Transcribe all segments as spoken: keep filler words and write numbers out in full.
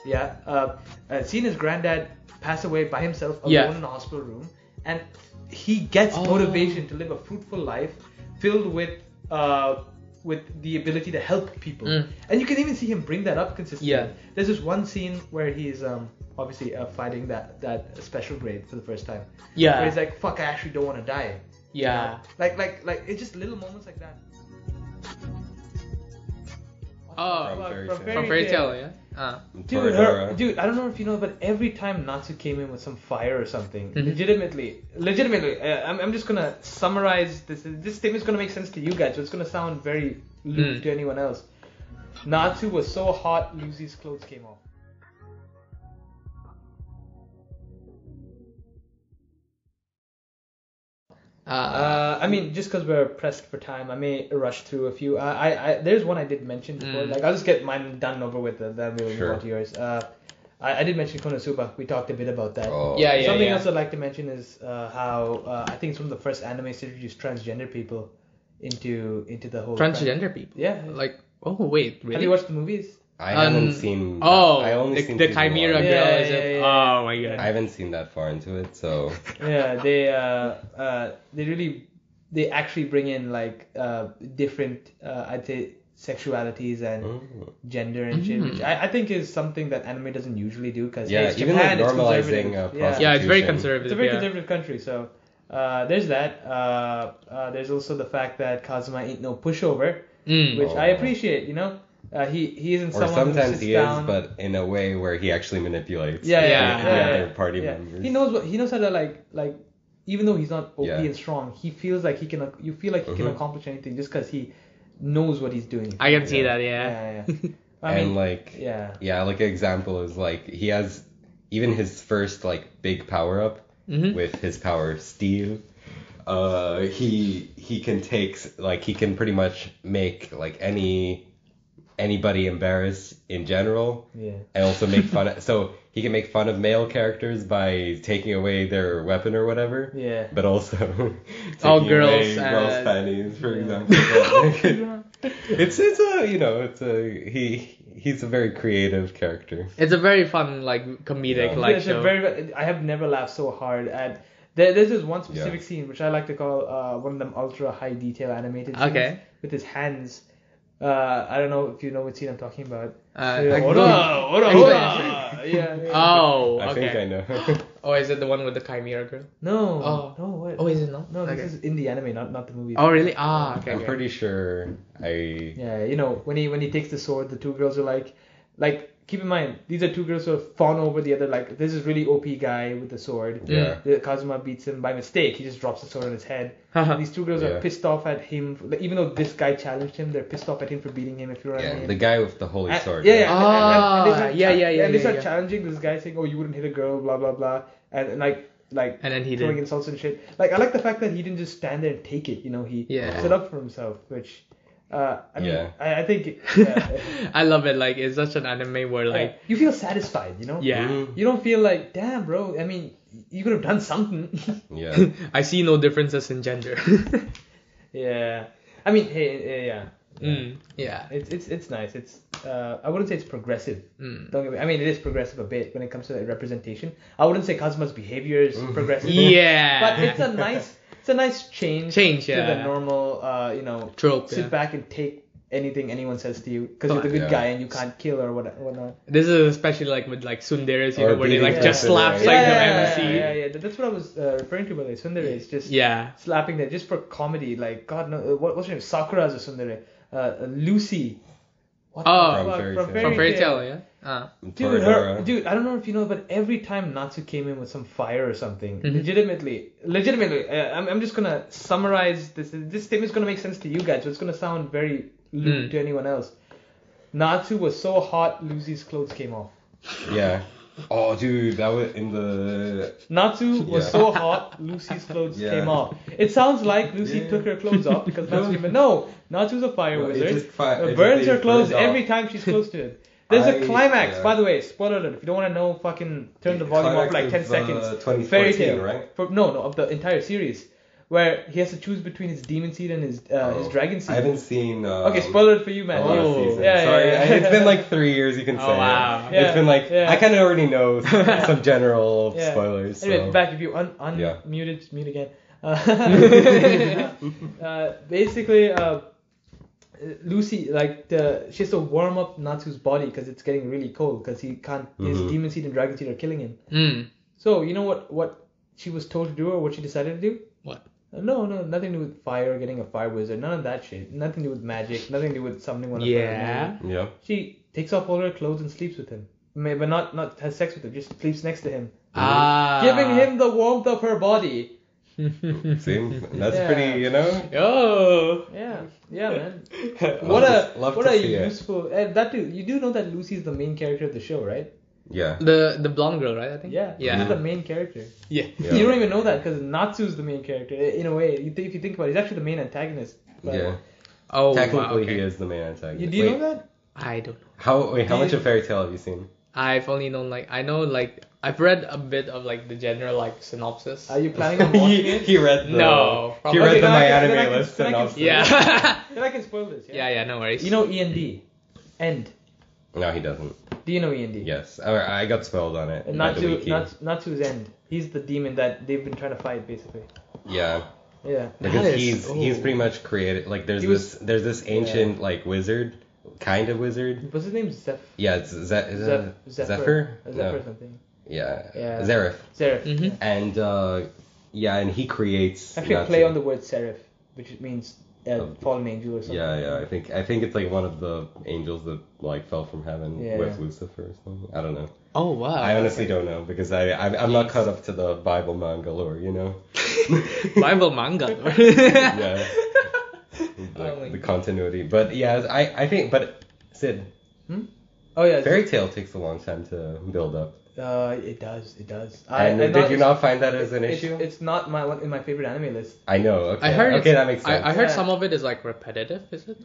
yeah, uh, uh, seen his granddad pass away by himself alone Yeah. in a hospital room, and he gets Oh. motivation to live a fruitful life filled with uh, with the ability to help people. Mm. And you can even see him bring that up consistently. Yeah. There's this one scene where he's um, obviously uh, fighting that, that special grade for the first time. Yeah. Where he's like, fuck, I actually don't want to die. You Yeah. know? Like, like, like, it's just little moments like that. Oh, From Fairy From Tail. Fairy from Fairy Tail. Tail, yeah. Uh. Dude, Toradora. her, dude, I don't know if you know, but every time Natsu came in with some fire or something, Mhm. legitimately, legitimately, uh, I'm, I'm just gonna summarize this. This statement's gonna make sense to you guys, but it's gonna sound very lewd Mm. to anyone else. Natsu was so hot, Lucy's clothes came off. Uh, Uh, I mean, just because we're pressed for time, I may rush through a few. I, I, I there's one I did mention before. Mm. Like, I'll just get mine done over with, and then we'll move Sure. on to yours. Uh, I, I did mention Konosuba. We talked a bit about that. Oh. Yeah, yeah. Something else I'd like to mention is uh, how uh, I think it's one of the first animes to introduce transgender people into into the whole transgender people. Yeah. Like, oh wait, really? Have you watched the movies? I Um, haven't seen. Oh, I only the, seen the season Chimera one. girl Yeah, is yeah, it? yeah, Oh my god. I haven't seen that far into it, so Yeah, they uh, uh, they really they actually bring in like uh, different uh, I'd say sexualities and Mm. gender and shit, Mm. which I, I think is something that anime doesn't usually do because Yeah, it's even Japan, like it's normalizing conservative. uh, yeah. Yeah, it's very prostitution. conservative. It's a very yeah. conservative country, so uh, there's that. Uh, uh, there's also the fact that Kazuma ain't no pushover, Mm. which I Oh. appreciate. You know, uh, he he isn't Or someone who sometimes sits he down. is, but in a way where he actually manipulates yeah, the, yeah, Yeah. the yeah, other yeah, party yeah. members. He knows what he knows how to like like. Even though he's not O P Yeah. and strong, he feels like he can. You feel like he can Mhm. accomplish anything just because he knows what he's doing. I can see Yeah. that. Yeah. Yeah, yeah. I and mean, like yeah. yeah, like an example is like he has even his first like big power up Mhm. with his power steel. Uh, he he can take like he can pretty much make like any anybody embarrassed in general, Yeah. and also make fun. Of, so he can make fun of male characters by taking away their weapon or whatever. Yeah. But also Oh, taking girls, away uh, girls' panties, for yeah. example. it's it's a you know it's a he he's a very creative character. It's a very fun, like comedic, Yeah. like It's a show. very. I have never laughed so hard at. There, there's this one specific Yeah. scene which I like to call uh, one of them ultra high detail animated scenes Okay. with his hands. Uh, I don't know if you know what scene I'm talking about. Uh, Yeah, like- ora, ora, Explain, ora. Yeah, yeah. Oh, I okay. think I know. Oh, is it the one with the Chimera girl? No. Oh. No. What? Oh, is it not? No, this Okay. is in the anime, not not the movie. Oh, really? Ah, okay. I'm okay. pretty sure I Yeah, you know when he when he takes the sword, the two girls are like, like keep in mind these are two girls who have fawn over the other. Like this is really O P guy with the sword. yeah. The Kazuma beats him by mistake. He just drops the sword on his head. Haha. These two girls Yeah. are pissed off at him, for, like, even though this guy challenged him. They're pissed off at him for beating him. If you know what I Yeah, mean. the guy with the holy And- sword. Yeah, right? yeah. and- and- and they Ah, start yeah, cha- yeah, yeah, And they yeah, start yeah. challenging this guy, saying, "Oh, you wouldn't hit a girl," blah blah blah, and, and like like And then he throwing did. insults and shit. Like I like the fact that he didn't just stand there and take it. You know, he Yeah. stood up for himself, which. Uh, I mean, Yeah. I, I think yeah, I love it. Like it's such an anime where like you feel satisfied, you know. yeah. Mhm. You don't feel like, damn, bro. I mean, you could have done something. Yeah. I see no differences in gender. yeah. I mean, hey, yeah, yeah. mm, yeah. It's it's it's nice. It's uh, I wouldn't say it's progressive. Mm. Don't get me. I mean, it is progressive a bit when it comes to like, representation. I wouldn't say Kazuma's behavior is Mhm. progressive. Yeah. But it's a nice, it's a nice change. Change, To yeah. the normal, uh, you know, Trope, sit yeah. back and take anything anyone says to you because you're the good Yeah. guy and you can't kill or what whatnot. This is especially like with like tsunderes, you Or know, where they like beating just up slaps the- like yeah, the yeah, M C. yeah, yeah, yeah. That's what I was uh, referring to by the way. Tsundere is just Yeah. slapping that just for comedy. Like God, no, uh, what, what's her name? Sakura's a tsundere. Uh, uh, Lucy. What Oh. the From fuck? Fairy From Tail. Fairy, From Fairy Tail. Tail, yeah. Uh. Dude, her, Toradora. dude, I don't know if you know, but every time Natsu came in with some fire or something, Mhm. legitimately, legitimately, uh, I'm, I'm just gonna summarize this. This statement's gonna make sense to you guys, but it's gonna sound very lewd Mm. to anyone else. Natsu was so hot, Lucy's clothes came off. Yeah. Oh, dude, that was in the. Natsu was Yeah. so hot, Lucy's clothes Yeah. came off. It sounds like Lucy Yeah. took her clothes off because Natsu came in. No, Natsu's a fire No, it wizard. just fi- Uh, it burns just her clothes burns off. every time she's close to it. There's a I- climax, yeah. by the way. Spoiler alert. If you don't want to know, fucking turn the volume up for like ten Climax of, uh, seconds. twenty Fairy fourteen, Tail, right? For, no, no, of the entire series, where he has to choose between his demon seed and his uh, his Oh, dragon seed. I haven't seen. Um, Okay, spoiler it for you, man. a lot of Oh. seasons. Yeah, yeah, Sorry, yeah. I- it's been like three years. You can Oh, say. wow. It. Yeah, It's been like yeah. I kind of already know some general Yeah. spoilers. Anyway, so. back if you un Yeah. unmuted, just mute again. Uh, uh, basically, uh, Lucy like the she has to warm up Natsu's body because it's getting really cold because he can't. His Mhm. demon seed and dragon seed are killing him. Mm. So you know what what she was told to do or what she decided to do? What? Uh, No, no, nothing to do with fire, getting a fire wizard, none of that shit. Nothing to do with magic, nothing to do with summoning one of her. Yeah. Yeah. She takes off all her clothes and sleeps with him. May- But not not has sex with him, just sleeps next to him, Ah. giving him the warmth of her body. See, that's Yeah. pretty. You know. Oh. Yeah, yeah, man. Love What to- a love what to a see it. useful. And that too, you do know that Lucy is the main character of the show, right? Yeah. The the blonde girl, right? I think. Yeah, Yeah. she's the main character. Yeah. Yeah. You don't even know that because Natsu's the main character in a way. You th- if you think about it, he's actually the main antagonist. But Yeah. Oh. Technically, wow, okay. he is the main antagonist. You, do you Wait, know that? I don't know. How wait? How Do much you- of Fairy Tail have you seen? I've only known like I know like I've read a bit of like the general like synopsis. Are you planning on watching he, it? he read the. No, He probably- read Okay, the then I My can- then Anime I can- list then I can- synopsis. Yeah. Then I can spoil this. Yeah. yeah, yeah, no worries. You know E N D, End. No, he doesn't. Do you know E N D? Yes, I, I got spoiled on it. And by the Natsu, wiki. Natsu, Natsu's End. He's the demon that they've been trying to fight, basically. Yeah, Yeah. because That is- he's he's oh. pretty much created like there's He was- this there's this ancient like wizard, kind of wizard. What's his name? Zeph. Yeah, it's Ze- is Zeph. it Zephyr. Zephyr. Uh, Zephyr No. something. Yeah. Yeah. Zeref. Seraph. Mhm. Yeah. And uh, yeah, and he creates. Actually, a Natsu. play on the word seraph, which means uh, Oh. fallen angel or something. Yeah, yeah. I think I think it's like one of the angels that like fell from heaven Yeah. with Lucifer or something. I don't know. Oh wow. I honestly don't know because I I'm, I'm not caught up to the Bible manga lore, you know. Bible manga. Yeah. The, Oh my the God. continuity, but yeah, I I think but Sid, Oh yeah. Fairy Tail takes a long time to build up. Uh, it does. It does. And I'm did you not find that as an it's, issue? It's not my one in my favorite anime list. I know. Okay. I heard Okay, it's- that makes sense. I, I heard Yeah. some of it is like repetitive, is it?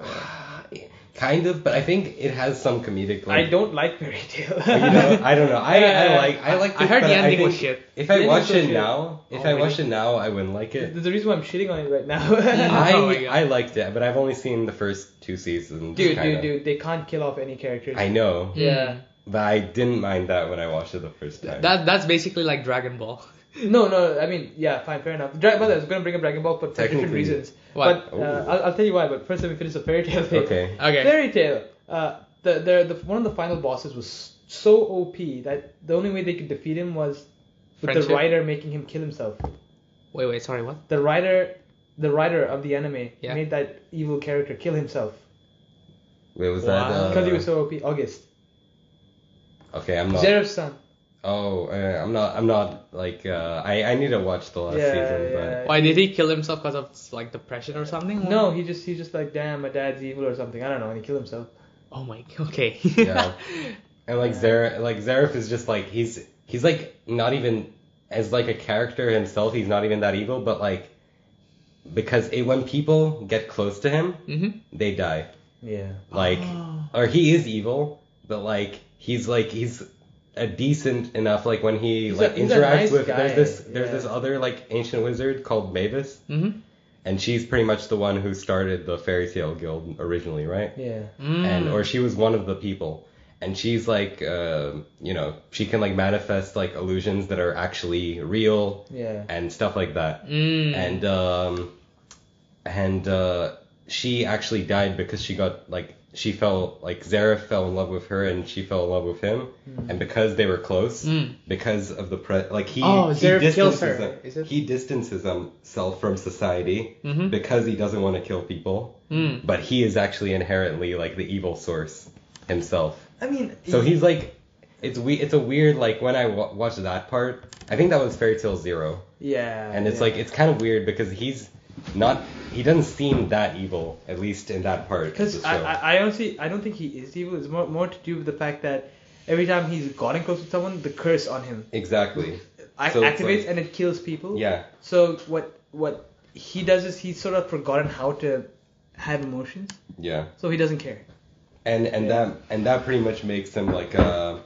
Kind of, but I think it has some comedic. Like, I don't like Fairy Tail. You know, I don't know. I, I Yeah. like I like. I this, heard but the ending think was shit. If The I ending watch was so it shit. now, if Oh, I really? watch it now, I wouldn't like it. There's a reason why I'm shitting on it right now. I Oh my God. I liked it, but I've only seen the first two seasons. dude, kinda. dude, dude, they can't kill off any characters. I know, Yeah. but I didn't mind that when I watched it the first time. That that's basically like Dragon Ball. No, no, I mean, yeah, fine, fair enough. Dra- but I was gonna bring up Dragon Ball, but for different Technically. reasons. What? But uh, Oh. I'll, I'll tell you why. But first, let me finish the Fairy Tail thing. Okay. Okay. Fairy Tail. Uh, the, the the one of the final bosses was so O P that the only way they could defeat him was with Friendship? the writer making him kill himself. Wait, wait, sorry, what? The writer, the writer of the anime Yeah. made that evil character kill himself Wait, was Wow. that? Uh, because he was so O P. August, Okay, I'm not. Zeref's son. Oh, uh, I'm not. I'm not like. Uh, I I need to watch the last Yeah, season, yeah. Why did he kill himself because of like depression or something? No, he just he's just like, damn, my dad's evil or something. I don't know, and he killed himself. Oh my. Okay. Yeah. And like Zer like Zeref is just like he's he's like not even as like a character himself, he's not even that evil, but like because it, when people get close to him, Mhm. they die. Yeah. Like Oh. or he is evil, but like he's like he's a decent enough like when he He's a- like he's a interacts nice with guy, there's this there's yeah. this other like ancient wizard called Mavis, Mhm. and she's pretty much the one who started the Fairy Tail Guild originally, right? Yeah. Mm. and or she was one of the people, and she's like uh, you know she can like manifest like illusions that are actually real Yeah. and stuff like that, Mm. and um and uh she actually died because she got like she fell like Zeref fell in love with her and she fell in love with him, and because they were close, Mm. because of the pre like he Oh, he Zeref kills distances her, him- is it? he distances himself from society Mhm. because he doesn't want to kill people, Mm. but he is actually inherently like the evil source himself. I mean, So he's like, it's we, it's a weird like when I w- watched that part, I think that was Fairy Tail Zero, yeah. and it's yeah. like it's kind of weird because he's not, he doesn't seem that evil at least in that part. of the Because show. I, I, I honestly, I don't think he is evil. It's more, more to do with the fact that every time he's gotten close to someone, the curse on him exactly. ac- So it's activates like- and it kills people. Yeah. So what what he does is he's sort of forgotten how to have emotions, Yeah. so he doesn't care. And and Yeah. that and that pretty much makes him like uh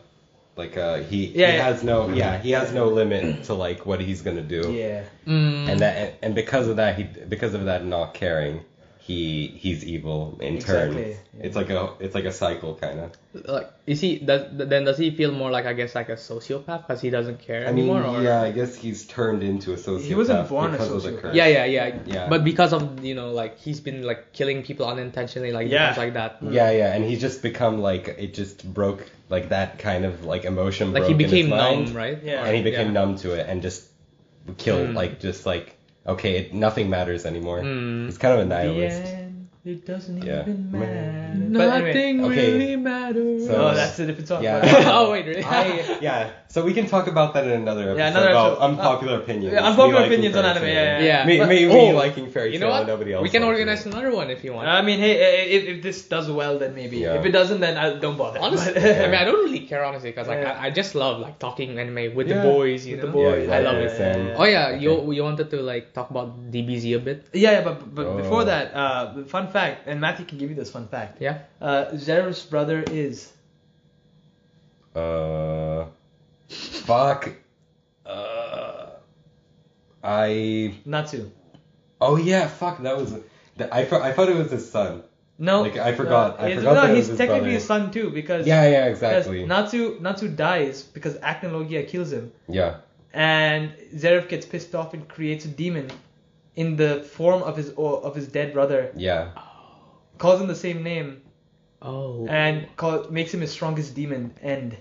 Like uh, he Yeah, he yeah. has no yeah he has no limit to like what he's gonna do. Yeah. Mm. And that and because of that he because of that not caring, he he's evil in turn. Exactly, yeah. It's like a it's like a cycle kind of. Like, is he? Does then does he feel more like I guess like a sociopath because he doesn't care I mean, anymore? Or? yeah, I guess he's turned into a sociopath. He wasn't born a because of the sociopath. curse. Yeah, yeah, yeah, Yeah. But because of you know like he's been like killing people unintentionally, like Yeah. things like that. Yeah, yeah, and he's just become like it just broke like that kind of like emotion. Like broke he in his became mind, numb, right? Yeah. and he became yeah. numb to it and just killed Mm. like just like okay, it, nothing matters anymore. Mm. He's kind of a The nihilist. end, it doesn't Yeah. even matter. Man. But anyway. Nothing Okay. really matters. So- No, that's a different song. Yeah. Oh wait, really? I yeah, so we can talk about that in another episode Yeah, another about episode. unpopular opinions. Yeah, unpopular Me liking opinions on Fairy anime, Tail. yeah, yeah, yeah. Me, But- me, me oh, liking Fairy you Tail know what? and nobody else. We can liking organize it. another one if you want. I mean, hey, i- if, if this does well, then maybe. Yeah. If it doesn't, then I don't bother. Honestly, But- I mean, I don't really care honestly because like Yeah. I, I just love like talking anime with Yeah, the boys, you with know. the boys. Yeah, I love exactly, it. same. Oh yeah, Okay. you you wanted to like talk about D B Z a bit? Yeah, yeah, but but Oh. before that, uh, fun fact, and Matthew can give you this fun fact. Yeah. Uh, Zeref's brother is. Uh, fuck. Uh, I. Natsu. Oh yeah, fuck. That was. that- I thought I thought it was his son. No. Like, I forgot- I he's- forgot No, that it he's was his technically brother. his son too because. Yeah, yeah, because exactly. Natsu Natsu dies because Acnologia kills him, Yeah. and Zeref gets pissed off and creates a demon, in the form of his of his dead brother, Yeah. calls him the same name, Oh. and call, makes him his strongest demon. End.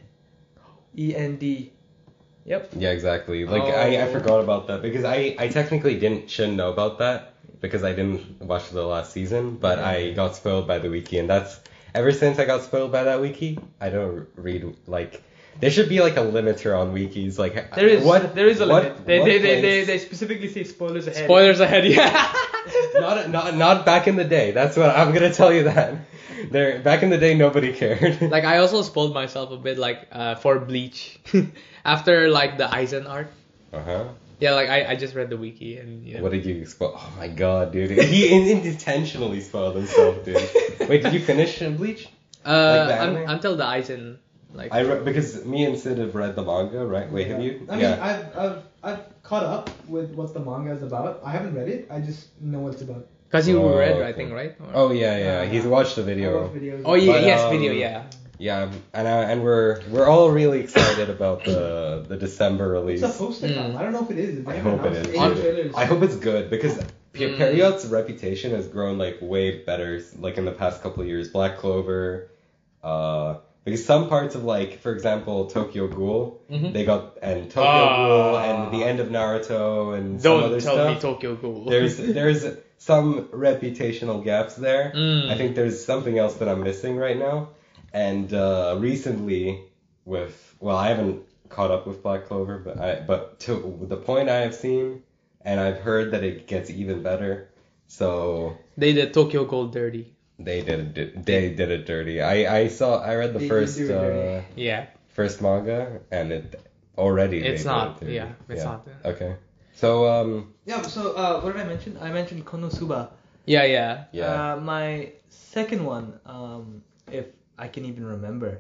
E N D. Yep. Yeah, exactly. Like I, I Oh. forgot about that because I, I technically didn't shouldn't know about that because I didn't watch the last season, but I got spoiled by the wiki, and that's ever since I got spoiled by that wiki, I don't read like there should be like a limiter on wikis. Like There is what there is a what- limit. They, what they, they, they, place- they specifically say spoilers ahead. Spoilers ahead, yeah. not not not back in the day. That's what I'm gonna tell you that. There back in the day nobody cared. Like I also spoiled myself a bit, like uh, for Bleach, after like the Aizen arc. Uh huh. Yeah, like I, I just read the wiki and you know. What did you spoil? Oh my god, dude. He in- intentionally spoiled himself, dude. Wait, did you finish in Bleach? uh, like the un- anime? until the Aizen, like. I re- because me and Sid have read the manga, right? Wait, have you? I mean, I've, I've I've caught up with what the manga is about. I haven't read it. I just know what it's about. Cause you Oh, read, okay. I think, right? Or- Oh yeah, yeah. Uh, He's watched the I video. watch videos. Oh yeah, But, yes, um, video, yeah. Yeah, and uh, and we're we're all really excited about the the December release. It's supposed to come. Mm. I don't know if it is. They I haven't hope it announced is. any dude. trailers. I hope it's good because P- Mm. Period's reputation has grown like way better like in the past couple of years. Black Clover, uh, because some parts of like, for example, Tokyo Ghoul, Mhm. they got and Tokyo Ah. Ghoul and the end of Naruto and some Don't other tell stuff. me Tokyo Ghoul. There's there's some reputational gaps there. Mm. I think there's something else that I'm missing right now. And uh, recently, with well, I haven't caught up with Black Clover, but I but to the point I have seen, and I've heard that it gets even better. So They did Tokyo Ghoul dirty. they did it. They did it dirty. I I saw I read the They did first do it uh, dirty. Yeah. first manga, and it already they It's did not, it dirty. yeah, it's not. Okay. So um Yeah. So uh, what did I mention? I mentioned Konosuba. Yeah, yeah. yeah. Uh, my second one, um, if I can even remember.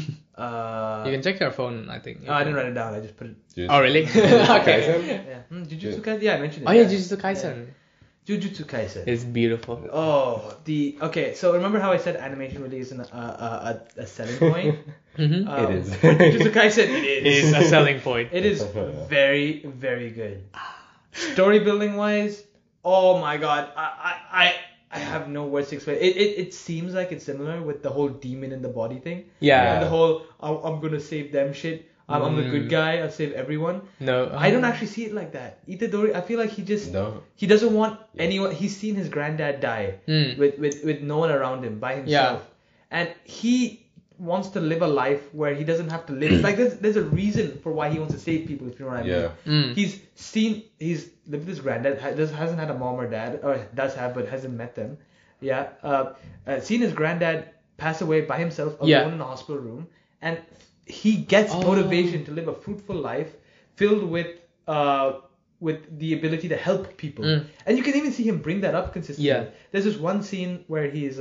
Uh, You can check your phone, I think. oh, I didn't write it down. I just put it. Jujutsu- Oh, really? Jujutsu Okay. Kaisen? Yeah. Hmm, Jujutsu Kaisen. Yeah, I mentioned it. Oh yeah, Jujutsu Kaisen. Jujutsu Kaisen. It's beautiful. Oh, the okay. So remember how I said animation really isn't a a, a, a selling point? Mm-hmm. Um, It is. Jujutsu Kaisen. It It is. is a selling point. It is very very good. Story building wise, oh my god, I I I, I have no words to explain. It, it it seems like it's similar with the whole demon in the body thing. Yeah. And the whole I'm, I'm gonna save them shit. I'm, I'm the good Mm. guy. I'll save everyone. No. I don't actually see it like that. Itadori, I feel like he just No. he doesn't want Yeah. anyone. He's seen his granddad die Mm. with, with with no one around him by himself, and he wants to live a life where he doesn't have to live. Like there's there's a reason for why he wants to save people. If you know what I mean. Yeah. Mm. He's seen he's lived with his granddad. ha- Does hasn't had a mom or dad, or does have but hasn't met them. Yeah. Uh, uh, seen his granddad pass away by himself alone Yeah. in a hospital room, and he gets Oh. motivation to live a fruitful life filled with uh with the ability to help people. Mm. And you can even see him bring that up consistently. Yeah. There's this one scene where he's um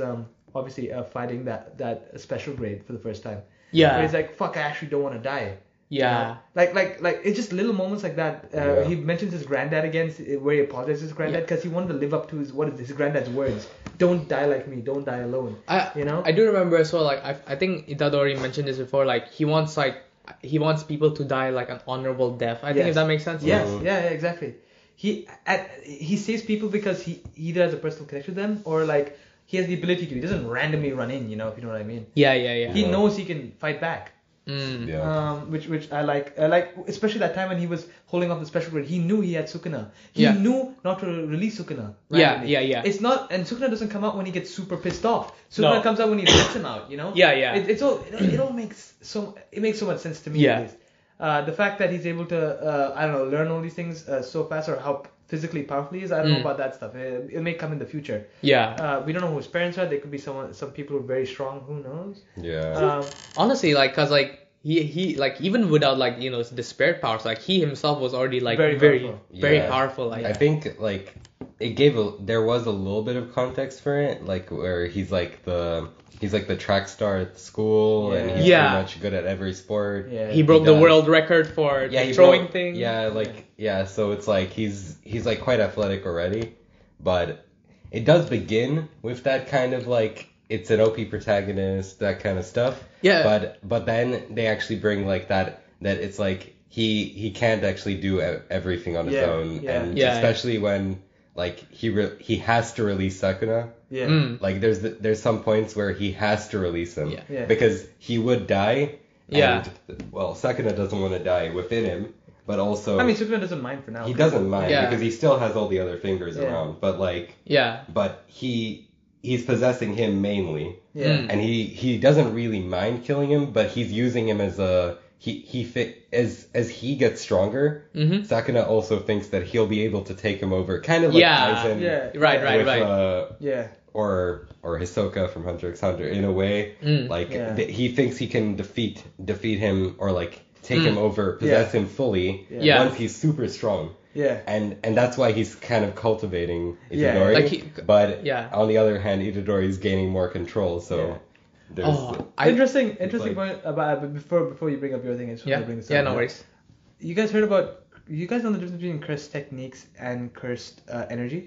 obviously uh, fighting that that special grade for the first time. Yeah. Where he's like, fuck, I actually don't want to die. You Yeah. know? Like, like, like, it's just little moments like that. Uh, Yeah. He mentions his granddad again, s- where he apologizes to his granddad because he wanted to live up to his what is his granddad's words. Don't die like me. Don't die alone. I You know? I do remember as well. Like I I think Itadori mentioned this before. Like he wants like he wants people to die like an honorable death. I think Yes. if that makes sense. Yes. Mhm. Yeah. Yeah. Exactly. He at, he saves people because he either has a personal connection with them or like he has the ability to. He doesn't randomly run in. You know, if you know what I mean. Yeah. Yeah. Yeah. He Yeah. knows he can fight back. Mm. Yeah. Um, which which I like. I like especially that time when he was holding up the special grade. He knew he had Sukuna. He Yeah. knew not to release Sukuna. Yeah, randomly. yeah, yeah. It's not, and Sukuna doesn't come out when he gets super pissed off. Sukuna No. comes out when he lets him out. You know. Yeah, yeah. It, it's all. It, it all makes so. It makes so much sense to me. Yeah. At least. Uh, the fact that he's able to, uh, I don't know, learn all these things uh, so fast, or how physically powerful he is. I don't know Mm. about that stuff. It, it may come in the future. Yeah. Uh, we don't know who his parents are. They could be someone. Some people who are very strong. Who knows? Yeah. Um, Honestly, like, cause like he he like even without like you know the spirit powers, like he himself was already like Very very powerful. very Yeah. powerful. Like I think like it gave a there was a little bit of context for it, like where he's like the he's like the track star at the school and he's Yeah. pretty much good at every sport. yeah. he broke he the does. world record for Yeah, the he throwing broke- thing. Yeah, like yeah, so it's like he's he's like quite athletic already, but it does begin with that kind of like it's an O P protagonist, that kind of stuff. Yeah. But but then they actually bring like that that it's like he he can't actually do e- everything on his Yeah, own, yeah. and Yeah, especially when like he re- he has to release Sakuna. Yeah. Mm. Like there's the, there's some points where he has to release him Yeah. Yeah. because he would die. Yeah. And, well, Sakuna doesn't want to die within him, but also I mean, Sukuna doesn't mind for now. he doesn't mind Yeah. because he still has all the other fingers Yeah. around. But like, Yeah. but he he's possessing him mainly, Yeah. Mm. and he he doesn't really mind killing him, but he's using him as a he he fit as as he gets stronger. Mhm. Sakuna also thinks that he'll be able to take him over, kind of like Yeah. Aizen Yeah. Right. Right. with, right. Uh, Yeah. or or Hisoka from Hunter x Hunter in a way. Mm. Like Yeah. th- he thinks he can defeat defeat him or like take Mm. him over, possess him fully Yeah. Yeah. once he's super strong. Yeah. And and that's why he's kind of cultivating Yeah. Itadori. Like he- but yeah. on the other hand, Itadori is gaining more control. So Yeah. there's Oh, I interesting, interesting like- point about but before before you bring up your thing. I just want yeah to bring this yeah up. no worries. You guys heard about? You guys know the difference between cursed techniques and cursed uh, energy?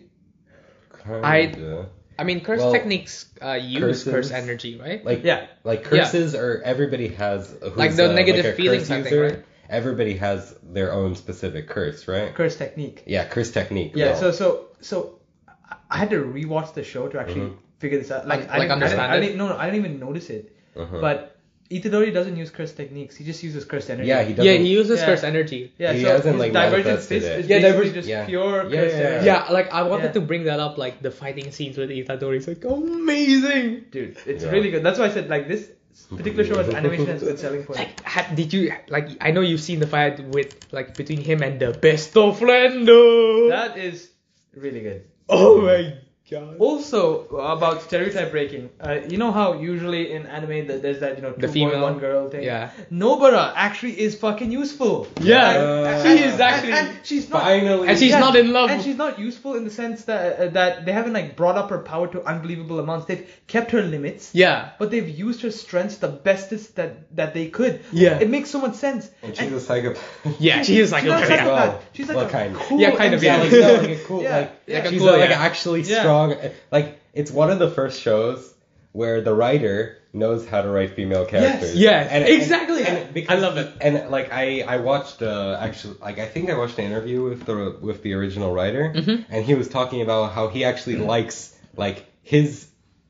I- kinda- I mean, curse Well, techniques uh, use curses- curse energy, right? like Yeah. like curses are everybody has who's, Like the uh, negative like a feelings, curse I think, user, right? Everybody has their own specific curse, right? Cursed technique. Yeah, curse technique. Yeah. well. So so so I- I had to rewatch the show to actually Mhm. figure this out. Like, Like- I like didn't- understand I, I it? didn't, no, no, I didn't even notice it. Uh-huh. But Itadori doesn't use cursed techniques. He just uses cursed energy. yeah, he doesn't. Yeah, he uses Yeah. curse energy. Yeah, he so hasn't, his like, divergent manifested fist it. is Yeah, basically divergent- just yeah. pure Yeah, cursed yeah, yeah. energy. Yeah, like I wanted Yeah. to bring that up, like the fighting scenes with Itadori. It's like amazing. Dude, it's Yeah. really good. That's why I said like this particular show has animation has good selling points. Like, had, did you like? I know you've seen the fight with like between him and the best of Lando. That is really good. Oh my god. Also about stereotype breaking, uh, you know how usually in anime that there's that you know two The boy female- one girl thing. yeah. Nobara actually is fucking useful. Yeah, Uh, she is actually. and, and she's not. Finally. And she's Yeah, not in love. And she's not useful in the sense that uh, that they haven't like brought up her power to unbelievable amounts. They've kept her limits. yeah. But they've used her strengths the bestest that that they could. Yeah. It makes so much sense. And she's a psychopath. Yeah, she is like She's not a a psychopath. Well, She's like what a kind? cool Yeah, kind of, M C. Yeah, like, no, like a cool, Yeah, like, yeah. Like a she's cool, uh, like yeah. actually Yeah. strong. Like it's one of the first shows where the writer knows how to write female characters. Yes, And- exactly. And, and because, I love it. And like I, I watched uh, actually like I think I watched an interview with the with the original writer, Mhm. and he was talking about how he actually likes like his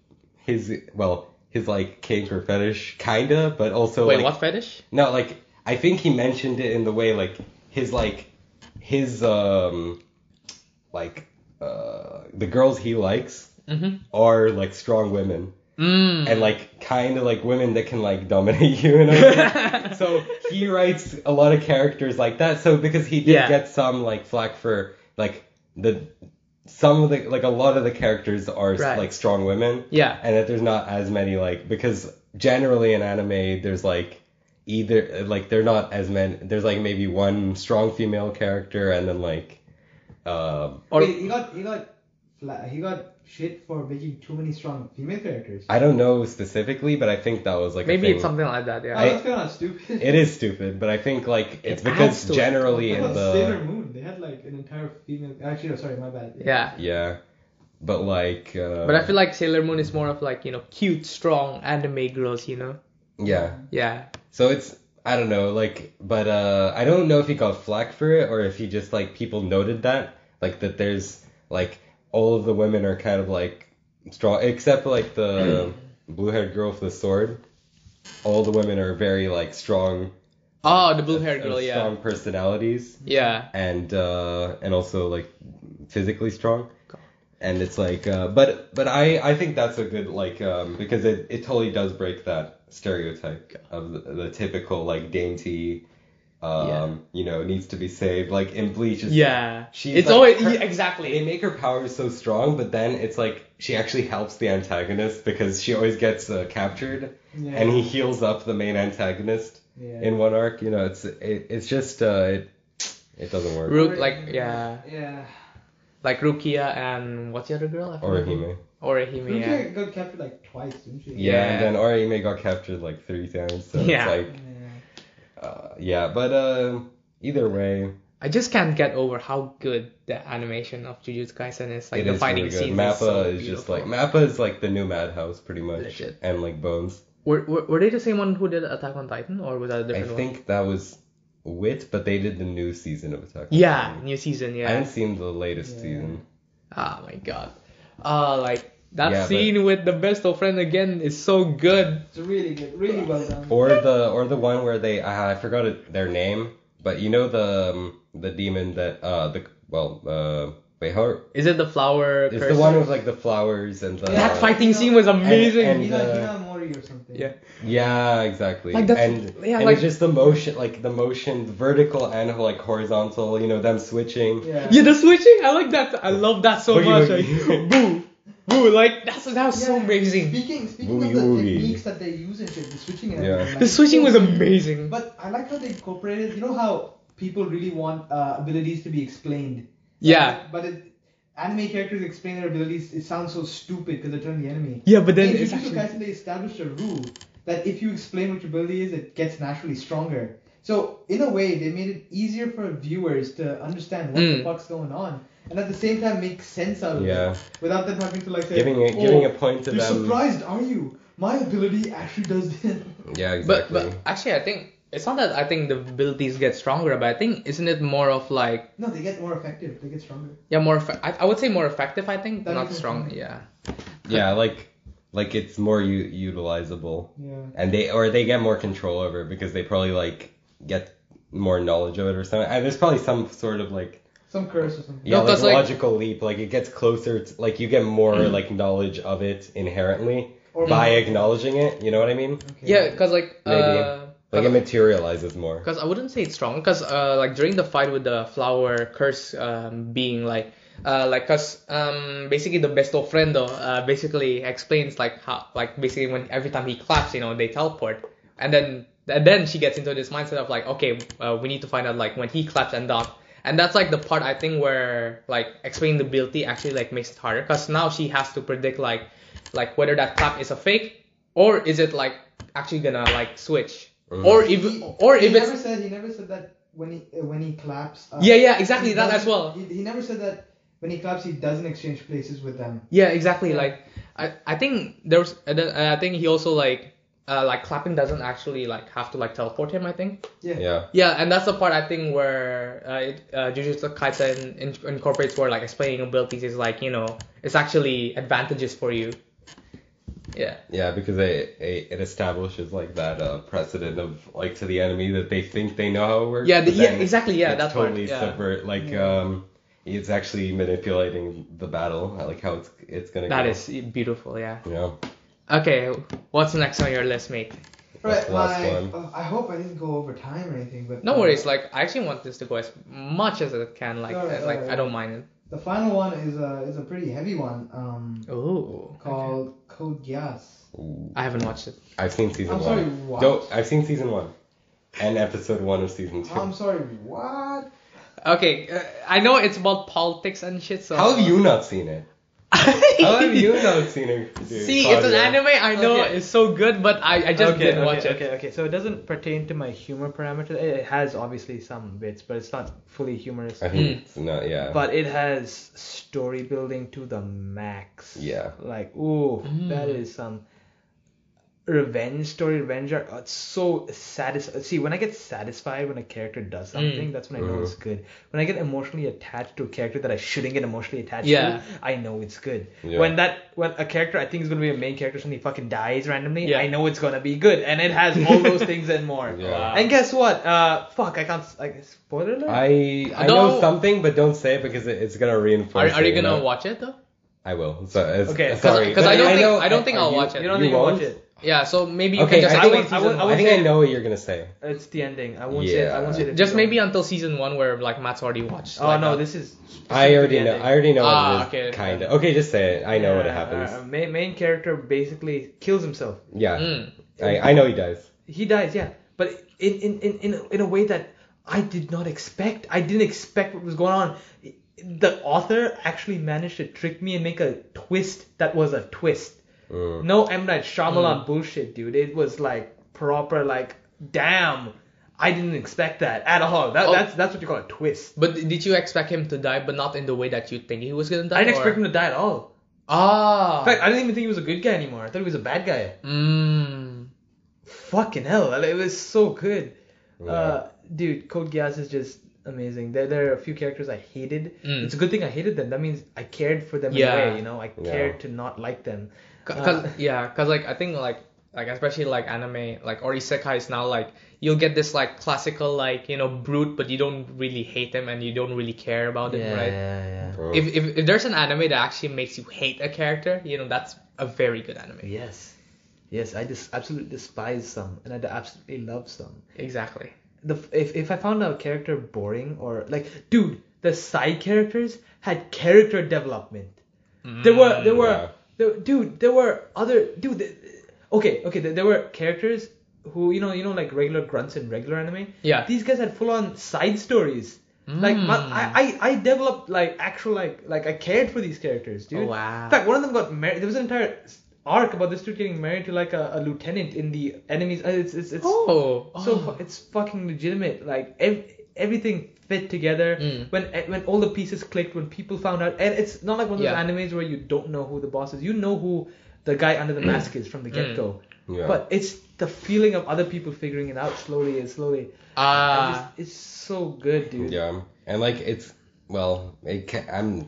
his well his like kink or fetish kinda, but also Wait, like what fetish? no, like I think he mentioned it in the way like his like his um like uh the girls he likes Mm-hmm. are like strong women Mm. and like kind of like women that can like dominate you in a way. So he writes a lot of characters like that. So because he did Yeah. get some like flack for like the some of the like a lot of the characters are Right. like strong women Yeah. and that there's not as many like because generally in anime there's like either like they're not as many there's like maybe one strong female character and then like um Or- Wait, he got he got fla- he got shit for making too many strong female characters. I don't know specifically, but I think that was like a Maybe thing. it's something like that. Oh, Yeah. that's kind of stupid. It is stupid, but I think like it's It adds because to it. generally What in about Sailor the Moon? They had like an entire female. Actually, no, sorry, my bad. Yeah. yeah, but like uh, But I feel like Sailor Moon is more of like, you know, cute, strong anime girls, you know? yeah. Yeah. So it's I don't know like, but uh, I don't know if he got flack for it or if he just like people noted that like that there's like all of the women are kind of like strong except like the blue-haired girl with the sword. All the women are very like strong. Oh, the blue haired have girl, yeah. Strong personalities Yeah. and uh, and also like physically strong. And it's like, uh, but but I, I think that's a good like um, because it, it totally does break that stereotype of the, the typical like dainty, um, Yeah. you know, needs to be saved. Like in Bleach, it's, Yeah. she's It's like, always, her- yeah, exactly. they make her powers so strong, but then it's like she actually helps the antagonist because she always gets uh, captured, Yeah. and he heals up the main antagonist Yeah. in one arc. You know, it's it, it's just uh, it it doesn't work. Ru- like, yeah. Yeah. Like Rukia and what's the other girl? I forgot. Orihime. Orihime, yeah. Rukia got captured like twice, didn't she? Yeah, Yeah. and then Orihime got captured like three times. So Yeah. it's like, Yeah. uh, yeah, but uh, either way, I just can't get over how good the animation of Jujutsu Kaisen is. Like it the is fighting really good. scenes Mappa is, so is just beautiful. like Mappa is like the new Madhouse, pretty much, Legit. and like Bones. Were, were were they the same one who did Attack on Titan, or was that a I different one? think that was Wit, but they did the new season of Attack. on Yeah, Titan. new season. I Yeah. haven't seen the latest Yeah. season. Oh my god. Uh like that Yeah, but- scene with the best of friend again is so good. It's really good, really well done. Or the or the one where they uh, I forgot it, their name, but you know the um, the demon that uh the well uh wait how Is it the flower it's curse? the one with like the flowers and the That fighting scene was amazing. and- Hina, uh, Hina Mori or something. Yeah. Yeah, exactly. Like the- and yeah, and like- it's just the motion, like the motion, vertical and like horizontal. You know, them switching. Yeah. Yeah, the switching, I like that. I love that so Boogie much. woogie. Like, boo, boo, like that's that was so Yeah. amazing. Speaking speaking Boogie of the woogie. techniques that they use and shit, the switching and Yeah. everything. The like, switching so was good. amazing. But I like how they incorporated. You know how people really want uh, abilities to be explained. Yeah. But it, anime characters explain their abilities. It sounds so stupid because they're turning the enemy. Yeah, but then In it's Jujutsu actually Kaisen, they established a rule that if you explain what your ability is, it gets naturally stronger. So in a way, they made it easier for viewers to understand what the Mm. fuck's going on, and at the same time make sense out of Yeah. it without them having to like say, Giving a oh, giving a point to you're them. surprised, are you? My ability actually does this. Yeah, But exactly. but actually, I think it's not that I think the abilities get stronger, but I think isn't it more of like No, they get more effective. They get stronger. yeah more effe- I, I would say more effective. I think That not makes strong. sense. Yeah. yeah, like like it's more u- utilizable, Yeah. and they or they get more control over it because they probably like get more knowledge of it or something. And there's probably some sort of like Some curse or something. yeah, No, like 'cause, like- logical leap. Like it gets closer. To, like you get more like knowledge of it inherently Or by more- acknowledging it. You know what I mean? Okay. Yeah, because like Maybe. uh, Like it materializes more. Because I wouldn't say it's strong. Because uh, like during the fight with the flower curse um, being like, uh, like cause um, basically the besto friendo uh, basically explains like how like basically when every time he claps, you know, they teleport, and then and then she gets into this mindset of like, okay, uh, we need to find out like when he claps and not. And that's like the part I think where like explaining the ability actually like makes it harder. Because now she has to predict like like whether that clap is a fake or is it like actually gonna like switch. Mhm. Or if, He- or he if never it's said he never said that when he uh, when he claps. Uh, yeah, yeah, exactly he that as doesn't- well. He, he never said that when he claps he doesn't exchange places with them. Yeah, exactly. Yeah. Like I, I think there was, and then I think he also like, uh, like clapping doesn't actually like have to like teleport him. I think. Yeah. Yeah. Yeah, and that's the part I think where uh, it, uh, Jujutsu Kaisen in, incorporates where like explaining abilities is like you know it's actually advantages for you. Yeah. Yeah, because it, it it establishes like that uh, precedent of like to the enemy that they think they know how it works. Yeah, the, but yeah, then exactly. Yeah, it's that's totally part. Yeah. subvert. Like Yeah. um, it's actually manipulating the battle, like how it's it's gonna. That go. is beautiful. Yeah. You know. Okay, what's next on your list, mate? That's Right. the last My, one. uh, I hope I didn't go over time or anything, but No uh, worries. Like I actually want this to go as much as it can. Like Alright, uh, like alright. I don't mind it. The final one is a is a pretty heavy one. Um, Ooh. called Code Geass. Ooh. I haven't watched it. I've seen season I'm one. sorry, what? Don't. I've seen season one, and episode one of season two. I'm sorry, what? Okay, uh, I know it's about politics and shit. So How have you not seen it? How have you not seen it? dude, See, it's an Claudia? anime. I know Okay. it's so good, but I, I just okay, didn't okay, watch it. Okay, okay. So it doesn't pertain to my humor parameter. It has obviously some bits, but it's not fully humorous. I think it's not. Yeah. But it has story building to the max. Yeah. Like, ooh, Mm. that is some revenge story, revenge arc. Oh, it's so satisfying. See, when I get satisfied when a character does something, Mm. that's when I know Mhm. it's good. When I get emotionally attached to a character that I shouldn't get emotionally attached Yeah. to, I know it's good. Yeah. When that when a character I think is gonna be a main character suddenly fucking dies randomly, Yeah. I know it's gonna be good, and it has all those things and more. Yeah. Wow. And guess what? Uh, fuck, I can't. s- Like, spoiler alert. I I No. know something, but don't say it because it, it's gonna Are, reinforce. are you it, gonna know? watch it though? I will. So, it's, Okay. okay. 'Cause- Sorry. 'cause But I don't think- know- I don't think are I'll you- watch it. You don't you need to watch won't? it. Yeah, so maybe you Okay, can just I I think, won't- I won't- I I won't think say I it. know what you're gonna say. It's the ending. I won't say. It. I won't say. Yeah. it just too maybe long. until season one where like Matt's already watched. Oh like, no, uh, this is. I already the know. ending. I already know Ah, what it okay. is. Kinda. Okay, just say it. I know what Yeah, happens. Uh, main, main character basically kills himself. yeah. Mm. I I know he does. He dies, yeah, but in in in in a, in a way that I did not expect. I didn't expect what was going on. The author actually managed to trick me and make a twist that was a twist. Mm. No M Night Shyamalan Mm. bullshit, dude. It was like proper, like damn. I didn't expect that at all. That, Oh. That's that's what you call a twist. But did you expect him to die, but not in the way that you think he was gonna die? I didn't or- expect him to die at all. Ah. In fact, I didn't even think he was a good guy anymore. I thought he was a bad guy. Mm. Fucking hell, it was so good. Yeah. Uh, dude, Code Geass is just amazing. There, there are a few characters I hated. Mm. It's a good thing I hated them. That means I cared for them Yeah. in a way, you know. I Yeah. cared to not like them. Cause, Uh, yeah, cause like I think like like especially like anime like or isekai is now like you'll get this like classical like you know brute, but you don't really hate him and you don't really care about him, right? yeah, Mm. If, if if there's an anime that actually makes you hate a character, you know that's a very good anime. Yes, yes. I just absolutely despise some, and I absolutely love some. Exactly. The if if I found a character boring or like, dude, the side characters had character development. There were there were Yeah. there, dude there were other dude. th- Okay, okay. There, there were characters who you know you know like regular grunts in regular anime. Yeah. These guys had full on side stories. Like my, Mm. I, I I developed like actual like like I cared for these characters, dude. Oh, wow. In fact, one of them got married. There was an entire arc about this dude getting married to like a, a lieutenant in the enemies. uh, It's it's it's Oh. so oh. fu- it's fucking legitimate. Like ev- everything fit together. Mm. When eh, when all the pieces clicked. When people found out, and it's not like one of those Yeah. animes where you don't know who the boss is. You know who the guy under the mask is from the get go. Yeah. But it's the feeling of other people figuring it out slowly and slowly. And Ah. just- it's so good, dude. Yeah, and like it's well, it ca I'm.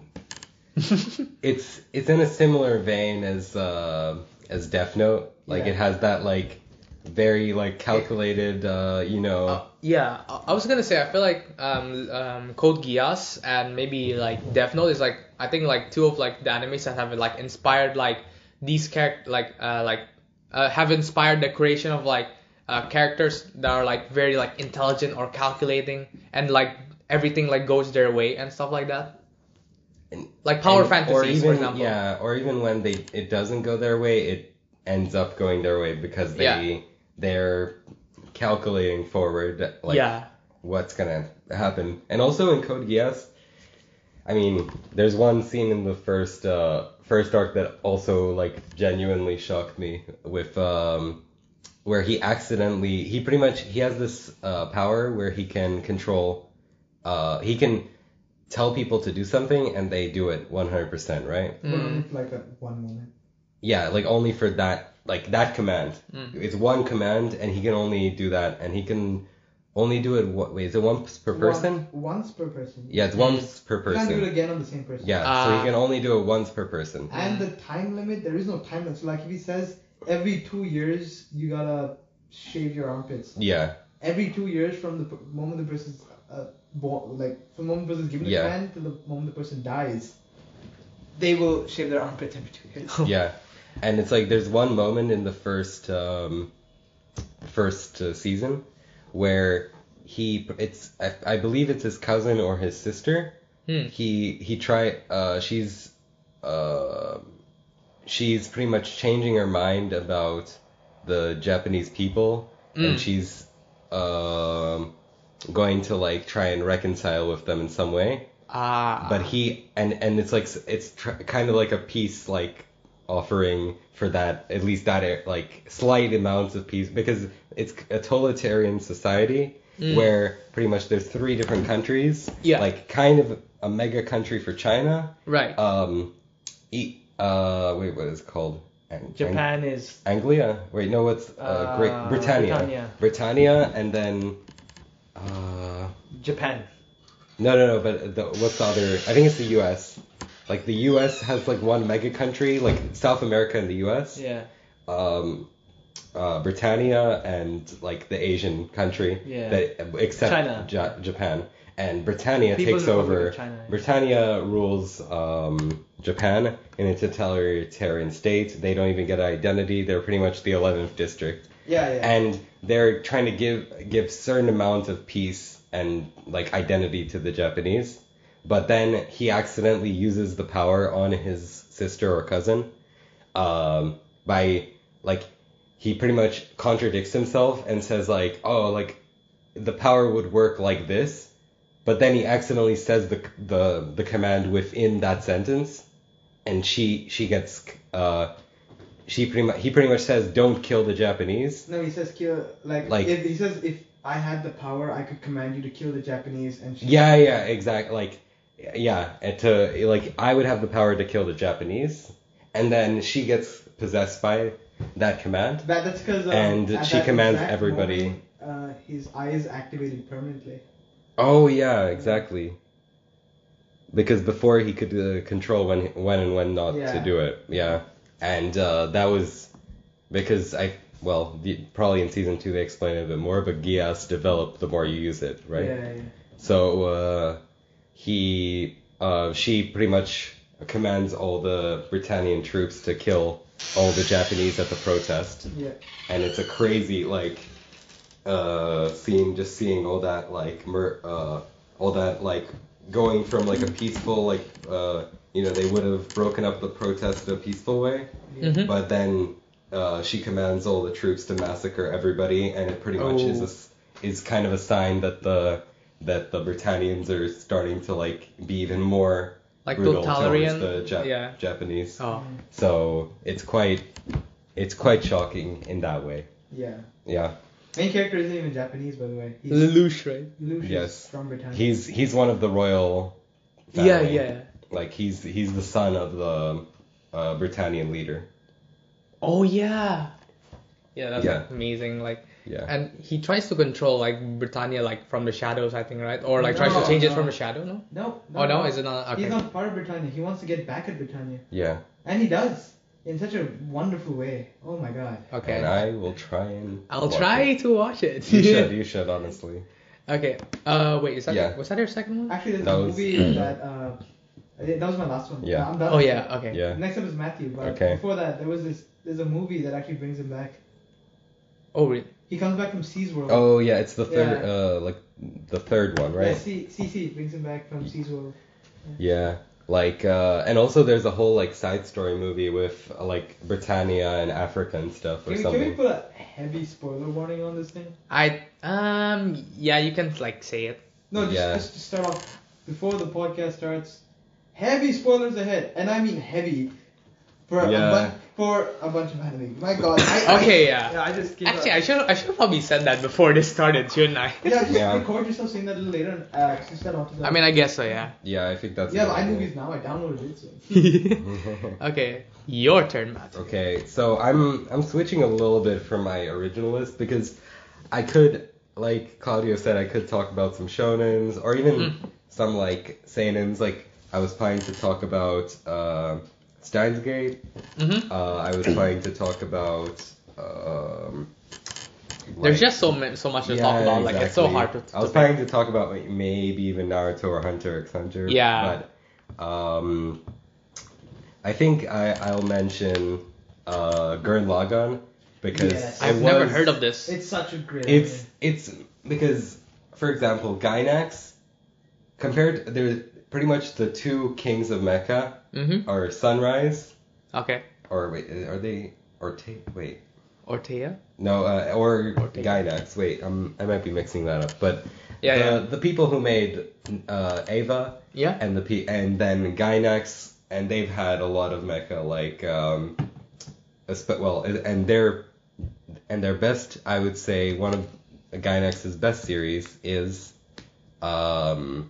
It's it's in a similar vein as uh as Death Note. Like Yeah. it has that like very like calculated uh you know Uh, yeah, I I was gonna say I feel like um um Code Geass and maybe like Death Note is like I think like two of like the animes that have like inspired like these character like uh like uh, have inspired the creation of like uh, characters that are like very like intelligent or calculating and like everything like goes their way and stuff like that. And- Like power and- fantasies, or even, for example. Yeah, or even when they it doesn't go their way, it ends up going their way because they Yeah. they're calculating forward like yeah. what's gonna happen. And also in Code Geass, I mean, there's one scene in the first uh first arc that also like genuinely shocked me with um where he accidentally he pretty much he has this uh power where he can control uh he can tell people to do something and they do it one hundred percent, right? But Mm. only for like a one moment. Yeah, like only for that like that command. Mm. It's one command and he can only do that and he can only do it what wait, is it once per person? One, once per person. Yeah, it's once per You can't do it person. again on the same person. Yeah, so Ah. he can only do it once per person. And the time limit, there is no time limit. So like if he says every two years you gotta shave your armpits. Yeah. Every two years from the p- moment the person's uh, born, like from the moment the person's given Yeah. the command to the moment the person dies, they will shave their armpits every two years. Yeah. And it's like there's one moment in the first um first uh, season where he it's I, I believe it's his cousin or his sister. Hmm. He he try uh she's uh she's pretty much changing her mind about the Japanese people Mm. and she's um going to like try and reconcile with them in some way. Ah. but he and and it's like it's tr- kind of like a peace like offering for that, at least that uh, like slight amounts of peace, because it's a totalitarian society Mm. where pretty much there's three different countries, Yeah. like kind of a mega country for China, Right. um, e- uh, wait, what is it called? Ang- Japan is Ang- Anglia? Wait, no, what's uh, Uh, Great Britannia. Britannia. Britannia, and then uh, Japan. no, no, no, but the, what's the other? I think it's the U S. Like the U S has like one mega country, like South America and the U S. Yeah. Um, uh, Britannia and like the Asian country. Yeah. That except China. Ja- Japan. And Britannia People's takes Republic over. of China, yeah. Britannia rules um, Japan in a totalitarian state. They don't even get an identity. They're pretty much the eleventh district. Yeah, yeah. And they're trying to give give certain amount of peace and like identity to the Japanese, but then he accidentally uses the power on his sister or cousin, um, by like he pretty much contradicts himself and says like, oh, like the power would work like this, but then he accidentally says the the the command within that sentence, and she she gets uh she pretty much he pretty much says don't kill the Japanese. No, he says kill like, Like- if he says if I had the power, I could command you to kill the Japanese, and she, Yeah, yeah, exactly. Like, yeah, and to like, I would have the power to kill the Japanese, and then she gets possessed by that command. That, that's because um, And at she that commands exact everybody- moment, uh, his eye is activated permanently. Oh yeah, exactly. Because before he could uh, control when when and when not to Yeah. do it. Yeah, and uh, that was because I well the, probably in season two they explain it a bit more, but Gias developed the more you use it, right? Yeah, yeah. So uh, he, uh, she pretty much commands all the Britannian troops to kill all the Japanese at the protest, Yeah. and it's a crazy like uh, scene, just seeing all that like mur- uh, all that like going from like a peaceful like uh, you know they would have broken up the protest in a peaceful way, Mhm. but then uh, she commands all the troops to massacre everybody, and it pretty much is a Oh. s is kind of a sign that the that the Britannians are starting to like be even more Like brutal totalitarian? towards the Jap- Yeah. Japanese. Oh. So it's quite it's quite shocking in that way. Yeah. Yeah. Main character isn't even Japanese, by the way. He's Lelouch, right? Lucius Yes. from Britannia. He's he's one of the royal family. Yeah, yeah. Like he's he's the son of the uh, Britannian leader. Oh yeah. Yeah, that's Yeah. like, amazing. Like, Yeah. and he tries to control like Britannia like from the shadows, I think, right? Or like tries to No, change it no. from the shadow, no? no, Oh no, is it not? Okay. He's not part of Britannia. He wants to get back at Britannia. Yeah. And he does. In such a wonderful way. Oh my god. Okay. And I will try and I'll watch try it. to watch it. You should, you should honestly. Okay. Uh, wait, is that Yeah. was that your second one? Actually, there's That a was- movie that, uh, I think that was my last one. Yeah. I'm done. Oh with yeah. it. Okay. Yeah. Next up is Matthew, but Okay. before that, there was this, there's a movie that actually brings him back. Oh really? He comes back from Sea's World. Oh yeah, it's the third Yeah. uh like the third one, right? Yeah, C, C C brings him back from Sea's World. Yeah, like uh, and also there's a whole like side story movie with uh, like Britannia and Africa and stuff or Can we, can we something. put a heavy spoiler warning on this thing? I um yeah, you can like say it. No, just, Yeah. just to start off, before the podcast starts, heavy spoilers ahead, and I mean heavy, for a Yeah. bun- for a bunch of anime. My God. I, Okay, yeah. Yeah, I just gave Actually, up. I should I should have probably said that before this started, shouldn't I? I, yeah, just Yeah. record yourself saying that a little later and uh, just start off to that. I mean, I guess so, yeah. Yeah, I think that's. yeah, a but good iMovies idea. now. I downloaded it. So. Okay, your turn, Matt. Okay, so I'm I'm switching a little bit from my original list because I could, like Claudio said, I could talk about some shonens or even Mm. some like seinens. Like I was planning to talk about uh, Steins Gate. Mm-hmm. Uh, I was planning to talk about. Um, There's like- just so ma- so much to Yeah, talk about. Like it's so exactly. hard to. to I was pick. planning to talk about like, maybe even Naruto or Hunter x Hunter. Yeah. But um, I think I I'll mention uh, Gurren Lagann because Yes. it I've never was- heard of this. It's such a great. It's anime. it's because for example Gainax compared they're pretty much the two kings of Mecha Mm-hmm. are Sunrise Okay. or wait are they or Ta- wait Ortega. no uh, or Ortega. Gainax wait I'm I might be mixing that up but. Yeah, the, yeah. the people who made uh, Ava Yeah. and the P- and then Gynax, and they've had a lot of mecha like um, espe- well, and their and their best, I would say, one of Gynax's best series is um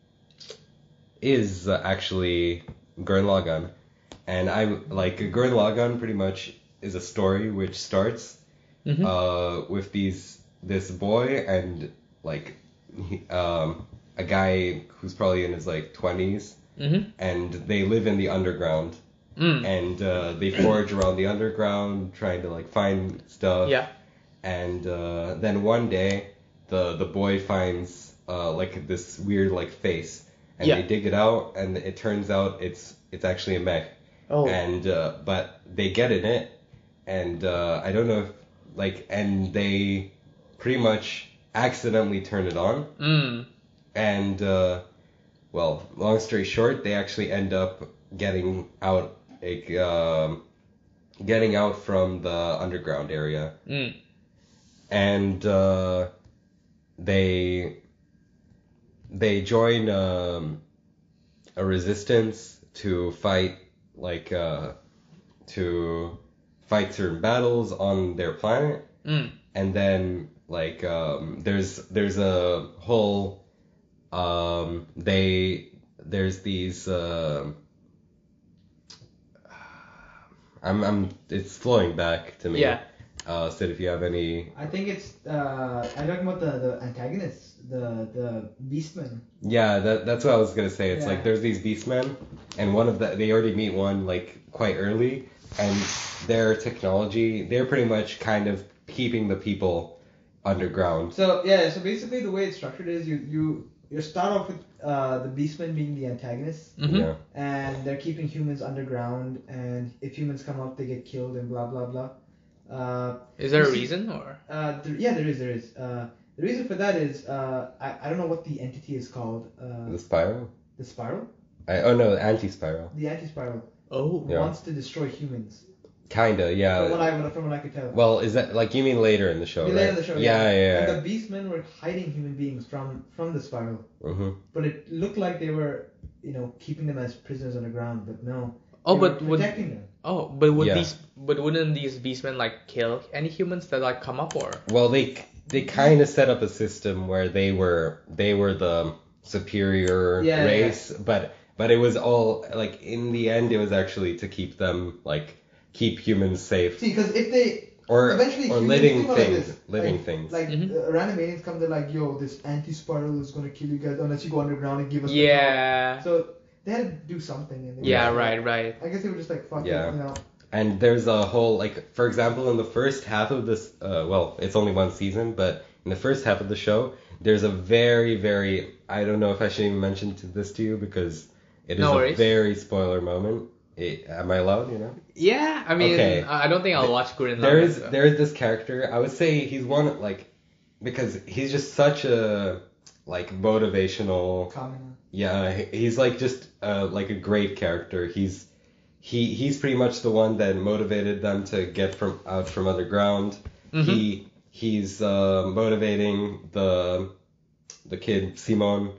is uh, actually Gurren Lagann, and I like Gurren Lagann pretty much is a story which starts Mhm. uh with these this boy and like he, um a guy who's probably in his like twenties, Mhm. and they live in the underground, Mm. and uh, they forage around the underground trying to like find stuff. Yeah. And uh, then one day, the the boy finds uh, like this weird like face, and Yeah. they dig it out, and it turns out it's it's actually a mech. Oh. And uh, but they get in it, and uh, I don't know if like, and they pretty much accidentally turn it on, Mm. and uh, well, long story short, they actually end up getting out like um, getting out from the underground area. Mm. And uh, they they join um, a resistance to fight like uh, to fight certain battles on their planet, Mm. and then like um, there's there's a whole um, they there's these um I'm I'm it's flowing back to me. Yeah. Uh, Sid, if you have any. I think it's uh, I'm talking about the the antagonists, the the beastmen. Yeah, that that's what I was gonna say. It's Yeah. like there's these beastmen, and one of the they already meet one like quite early, and their technology they're pretty much kind of keeping the people underground. So yeah, so basically the way it's structured is you you you start off with uh, the beastmen being the antagonists, Mhm. Yeah. and they're keeping humans underground, and if humans come up, they get killed and blah blah blah. Uh, Is there a You see- reason or? uh, there, yeah, there is, there is. Uh, the reason for that is uh, I, I don't know what the entity is called. Uh, The spiral. the spiral, I oh no, anti-spiral. the anti-spiral Oh. Yeah. wants to destroy humans. Kinda, yeah. From what I from what I could tell. Well, is that like you mean later in the show, Yeah, right? later in the show, Yeah, yeah. yeah. And the beastmen were hiding human beings from from the spiral, Mm-hmm. but it looked like they were, you know, keeping them as prisoners underground. But no. Oh, they were but would protecting them. oh, but would Yeah. these but wouldn't these beastmen like kill any humans that like come up or? Well, they they kind of set up a system where they were they were the superior Yeah, race, but but it was all like in the end it was actually to keep them like keep humans safe See, because if they or eventually or humans living think about it like things, this, living like, things. Like Mhm. uh, random aliens come, they're like, "Yo, this anti-spiral is gonna kill you guys unless you go underground and give us." the Yeah. power." So they had to do something. And they were Yeah. just like- Right. Right. I guess they were just like, "Fuck Yeah. it," you know. And there's a whole like for example in the first half of this uh, well it's only one season but in the first half of the show there's a very very I don't know if I should even mention to this to you because it is No a worries. very spoiler moment. It, am I allowed? You know. Yeah. I mean, Okay. I I don't think I'll watch Gurren Lagann. There is so. there is this character. I would say he's one like because he's just such a like motivational. Common. Yeah, he- he's like just uh, like a great character. He's he he's pretty much the one that motivated them to get from out from underground. Mhm. He he's uh, motivating the the kid Simon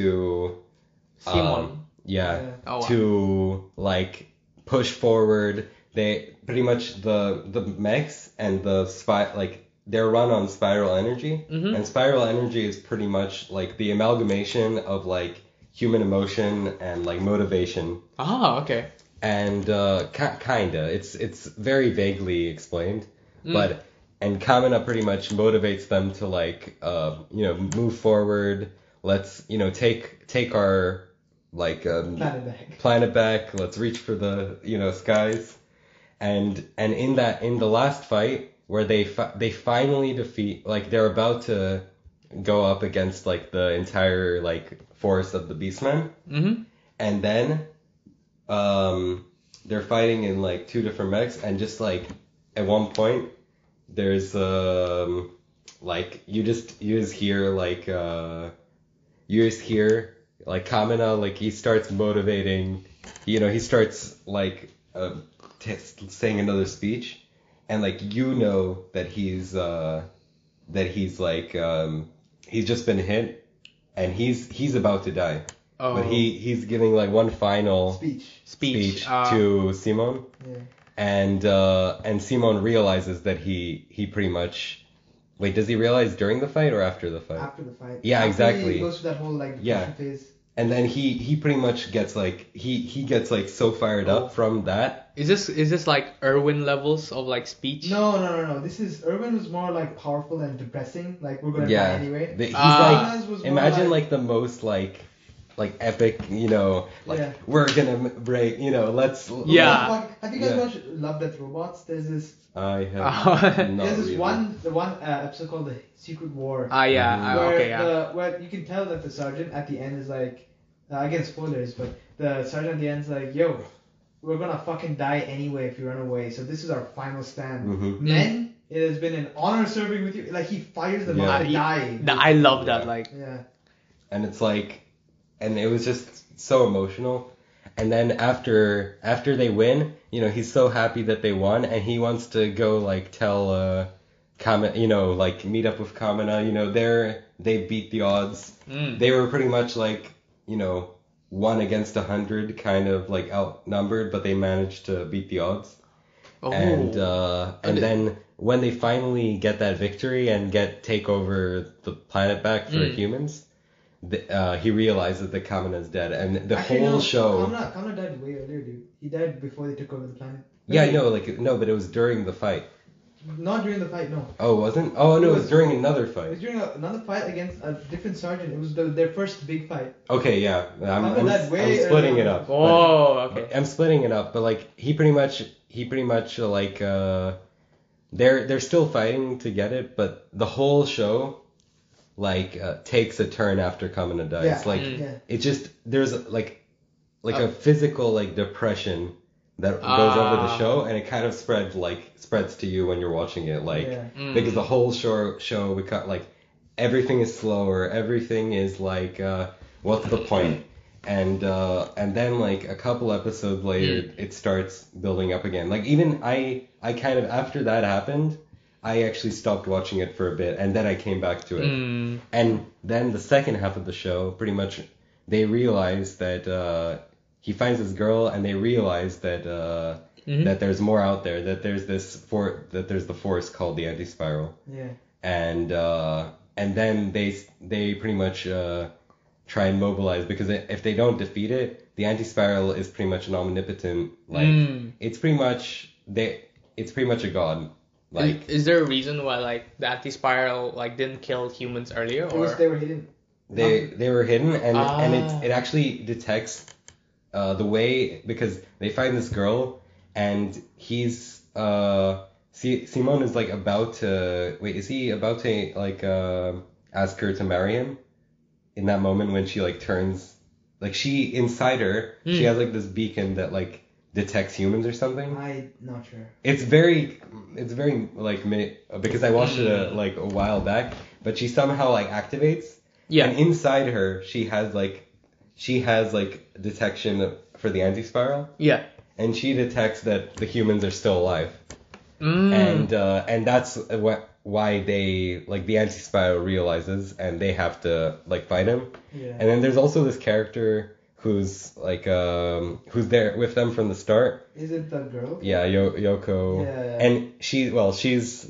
to Simon. um, yeah, Yeah. Oh, wow. to like push forward. They pretty much the the mechs and the spy like they're run on spiral energy, Mhm. and spiral energy is pretty much like the amalgamation of like human emotion and like motivation, Ah. Okay. and uh, ki- kinda it's it's very vaguely explained, Mm. but and Kamina pretty much motivates them to like uh, you know move forward. Let's you know take take our like um, Planet back. planet back. Let's reach for the you know skies, and and in that in the last fight where they fi- they finally defeat like they're about to go up against like the entire like force of the Beastmen, Mhm. and then um they're fighting in like two different mechs, and just like at one point there's um like you just you just hear like uh you just hear like Kamina like he starts motivating, you know he starts like uh, t- saying another speech, and like you know that he's uh that he's like um he's just been hit, and he's he's about to die. Oh. But he he's giving like one final Speech. speech. speech uh, to Simon, Yeah. and uh, and Simon realizes that he he pretty much. Wait, does he realize during the fight or after the fight? After the fight. Yeah, After exactly. He goes through that whole like Yeah. depression phase. And then he he pretty much gets like he he gets like so fired Oh. up from that. Is this is this like Irwin levels of like speech? No, no, no, no. This is Irwin was more like powerful and depressing. Like we're gonna Yeah. die anyway. The- he's Ah. Kana's was like more imagine like- like the most like like epic, you know, like Yeah. we're gonna m- break, you know, let's. Yeah. Like, have you guys Yeah. watched Love, Death, Robots? There's this. I have Uh, not there's this really. one the one uh, episode called The Secret War. Ah yeah. uh, where okay. Yeah. the where you can tell that the sergeant at the end is like, uh, again spoilers, but the sergeant at the end is like, yo, we're gonna fucking die anyway if you run away. So this is our final stand. Mhm. Men, it has been an honor serving with you. Like he fires them Yeah. out to Yeah. die. The- I love that. Yeah. Like. Yeah. And it's like, and it was just so emotional. And then after after they win, you know, he's so happy that they won, and he wants to go like tell uh, Kame, you know, like meet up with Kamina. You know, they're they beat the odds. Mm. They were pretty much like, you know, one against a hundred, kind of like outnumbered, but they managed to beat the odds. Oh. And uh, and And it- then when they finally get that victory and get take over the planet back for Mm. humans, the, uh, he realizes that Kamina is dead, and the Actually, whole no, show. Kamina, Kamina died way earlier, dude. He died before they took over the planet. Yeah, I know, like no, but it was during the fight. Not during the fight, no. Oh, it wasn't? Oh no, it It was was- during another It was fight. during a, another fight against a different sergeant. It was the, their first big fight. Okay, yeah, I'm, Kamina I'm, died way I'm splitting it earlier. up. but- Oh. Okay. I'm splitting it up, but like he pretty much he pretty much uh, like uh they're they're still fighting to get it, but the whole show like uh, takes a turn after Kamina dies. Yeah. Like Mm. Yeah. it just there's like like Uh, a physical like depression that goes over the Ah. show, and it kind of spreads like spreads to you when you're watching it, like Yeah. Mm. because the whole show show we cut like everything is slower, everything is like uh what's the point? And uh and then like a couple episodes later it starts building up again. Like even I I kind of after that happened, I actually stopped watching it for a bit, and then I came back to it. Mm. And then the second half of the show, pretty much, they realize that uh, he finds this girl, and they realize that uh, Mhm. that there's more out there. That there's this for that there's the force called the anti-spiral, Yeah. and uh, and then they they pretty much uh, try and mobilize, because if they don't defeat it, the anti-spiral is pretty much an omnipotent. Like Mm. it's pretty much they it's pretty much a god. Like is, is there a reason why like the anti-spiral like didn't kill humans earlier, It was or they were hidden. They they were hidden, and and Ah. it it actually detects uh, the way, because they find this girl, and he's uh Si- Simon is like about to wait is he about to like uh, ask her to marry him in that moment when she like turns, like she inside her she Hmm. has like this beacon that like detects humans or something. I not sure. It's very, it's very like mi- because I watched it uh, Mm. like a while back, but she somehow like activates. yeah? And inside her, she has like, she has like detection for the anti-spiral, Yeah. and she detects that the humans are still alive, Mm. and uh, and that's what why they like the anti-spiral realizes, and they have to like fight him. Yeah. And then there's also this character who's like um who's there with them from the start. Is it the girl? Yeah, Yo- Yoko, Yeah, yeah. and she well she's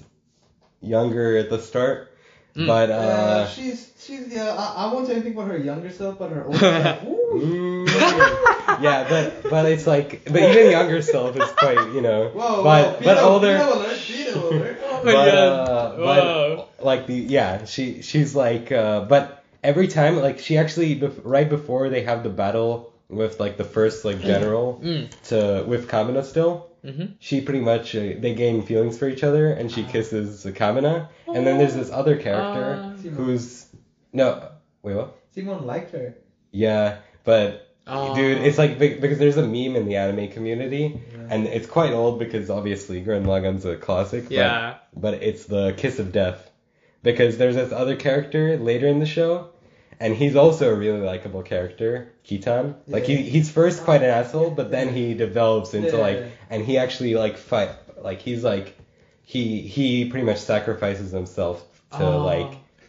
younger at the start, Mm. but Uh, uh. she's she's yeah. I, I won't say anything about her younger self, but her older self. Ooh. Mm, yeah, but but it's like, but even younger self is quite, you know, Whoa, but whoa, but pedo- older, pedo alert, pedo alert. Oh but my God. uh, Whoa. but like the yeah, she she's like, uh, but every time like she actually bef- right before they have the battle with like the first like general Mm. to with Kamina still, Mhm. she pretty much uh, they gain feelings for each other, and she kisses Kamina, and then there's this other character Ah. who's no wait what Simon liked her. yeah, but. Oh. Dude, it's like be- because there's a meme in the anime community, Yeah. and it's quite old because obviously Gurren Lagann's a classic. But, Yeah. But it's the kiss of death, because there's this other character later in the show, and he's also a really likable character, Kitan. Like Yeah. he he's first quite an asshole, but then he develops into Yeah. like, and he actually like fight, like he's like, he he pretty much sacrifices himself to Oh. like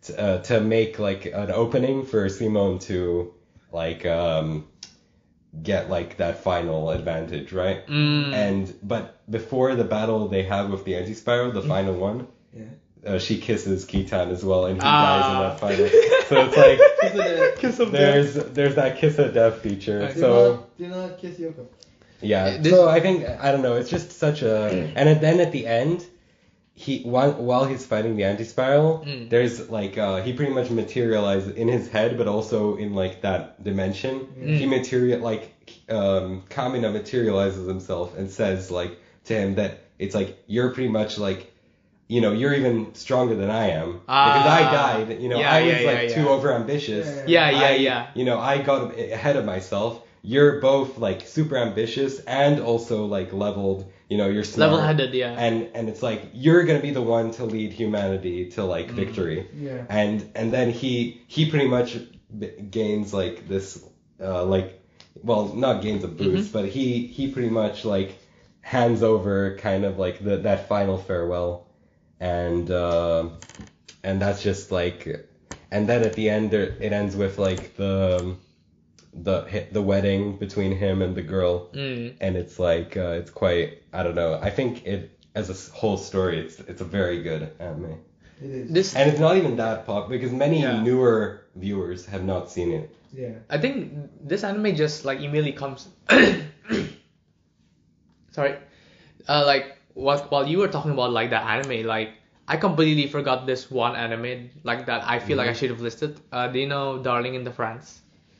t- uh, to make like an opening for Simone to like um get like that final advantage, right? Mm. And but before the battle they have with the anti-spiral, the final one, Yeah. uh, she kisses Kitan as well, and he Ah. dies in that final. So it's like Kiss of death. Kiss of death. there's there's that kiss of death feature. Right. Do So not, do not kiss Yoko. yeah. This- So I think I don't know. It's just such a and then at the end. He while while he's fighting the anti-spiral, Mm. there's like uh, he pretty much materializes in his head, but also in like that dimension. Mm. He material like um, Kamina materializes himself and says like to him that it's like you're pretty much like you know you're even stronger than I am because I Ah. died. You know Yeah, I was yeah, like yeah, too yeah. overambitious. Yeah, Yeah, yeah, I, yeah. You know I got ahead of myself. You're both like super ambitious and also like leveled. You know you're smart. Level-headed, yeah. And and it's like you're gonna be the one to lead humanity to like Mm. victory. Yeah. And and then he he pretty much b- gains like this uh like well not gains a boost, Mm-hmm. but he he pretty much like hands over kind of like the that final farewell, and uh, and that's just like and then at the end there, it ends with like the the the wedding between him and the girl. Mm. And it's like uh, it's quite I don't know I think it as a s- whole story it's it's a very good anime, It is. This and it's not even that pop because many Yeah. newer viewers have not seen it. Yeah. I think this anime just like immediately comes. Sorry, uh, like what while you were talking about like the anime, like I completely forgot this one anime like that. I feel like I should have listed. Uh, do you know Darling in the France?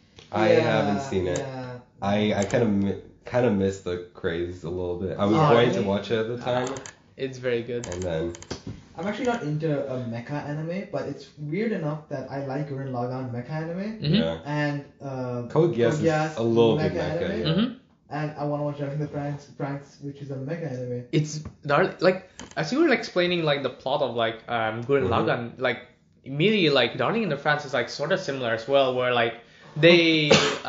I Yeah, haven't seen it. Yeah. I I kind of mi- kind of missed the craze a little bit. I was Oh, going to really? watch it at the time, It's very good. and then I'm actually not into a mecha anime, but it's weird enough that I like Gurren Lagann mecha anime Mhm. yeah, and uh, Code Geass is a little bit mecha mecha. anime. Yeah. Mhm. And I want to watch Darling in the France, France, which is a mecha anime. It's dar- like as you were like, explaining like the plot of like um Gurren Mhm. Lagann, like immediately like Darling in the France is like sort of similar as well, where like they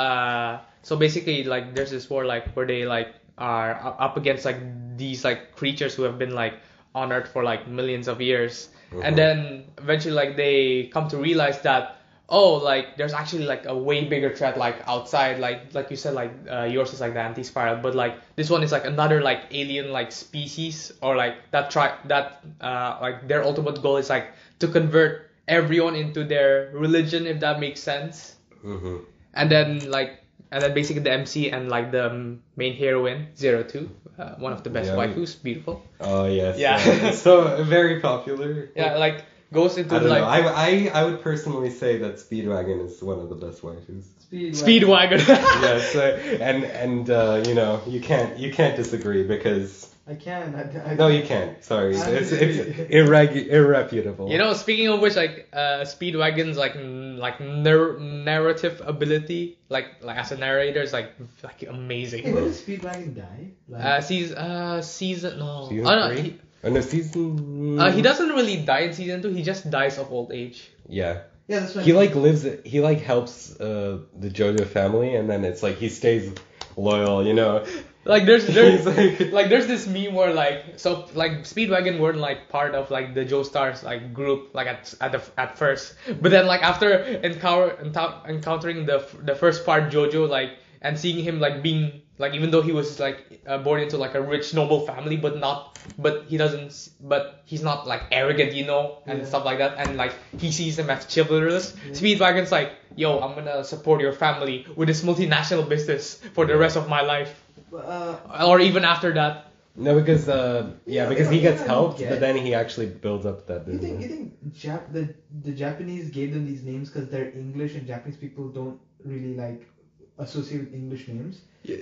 uh so basically like there's this war like where they like are u- up against like these like creatures who have been like on Earth for like millions of years, and Mhm. then eventually like they come to realize that oh like there's actually like a way bigger threat like outside, like like you said like uh, yours is like the anti-spiral, but like this one is like another like alien like species, or like that try that uh like their ultimate goal is like to convert everyone into their religion, if that makes sense. hmm And then like and then basically the M C and like the um, main heroine Zero Two, uh, one of the best Yeah. waifus, beautiful. Oh yes. Yeah. yeah. So very popular. Yeah, like goes into I don't like know. I, I I would personally say that Speedwagon is one of the best waifus. Speed. Speedwagon. Yes, uh, and and uh, you know you can't you can't disagree because I can. I, I, no you can't. Sorry, I it's disagree. it's irregu- irreputable. You know, speaking of which, like uh, Speedwagon's like n- like nar- narrative ability, like like as a narrator, is like like Hey, when amazing. did Speedwagon die? Like, Uh, season uh season no, Season oh, no three? he, Oh no, season. uh, he doesn't really die in season two. He just dies of old age. Yeah, yeah, that's what he like lives. He like helps uh, the JoJo family, and then it's like he stays loyal. You know. Like there's there's He's like- like there's this meme where like so like Speedwagon weren't like part of like the Joestars like group like at at the at first, but then like after encounter encou- encountering the f- the first part JoJo like and seeing him like being like even though he was like uh, born into like a rich noble family but not but he doesn't s- but he's not like arrogant, you know, and Yeah. stuff like that, and like he sees him as chivalrous. Yeah. Speedwagon's like, yo, I'm gonna support your family with this multinational business for the rest of my life. Uh, Or even after that. No, because uh, yeah, Yeah, because you he know- gets you know, I don't helped, get- but then he actually builds up that you think you business. think Jap the the Japanese gave them these names because they're English and Japanese people don't really like associate with English names.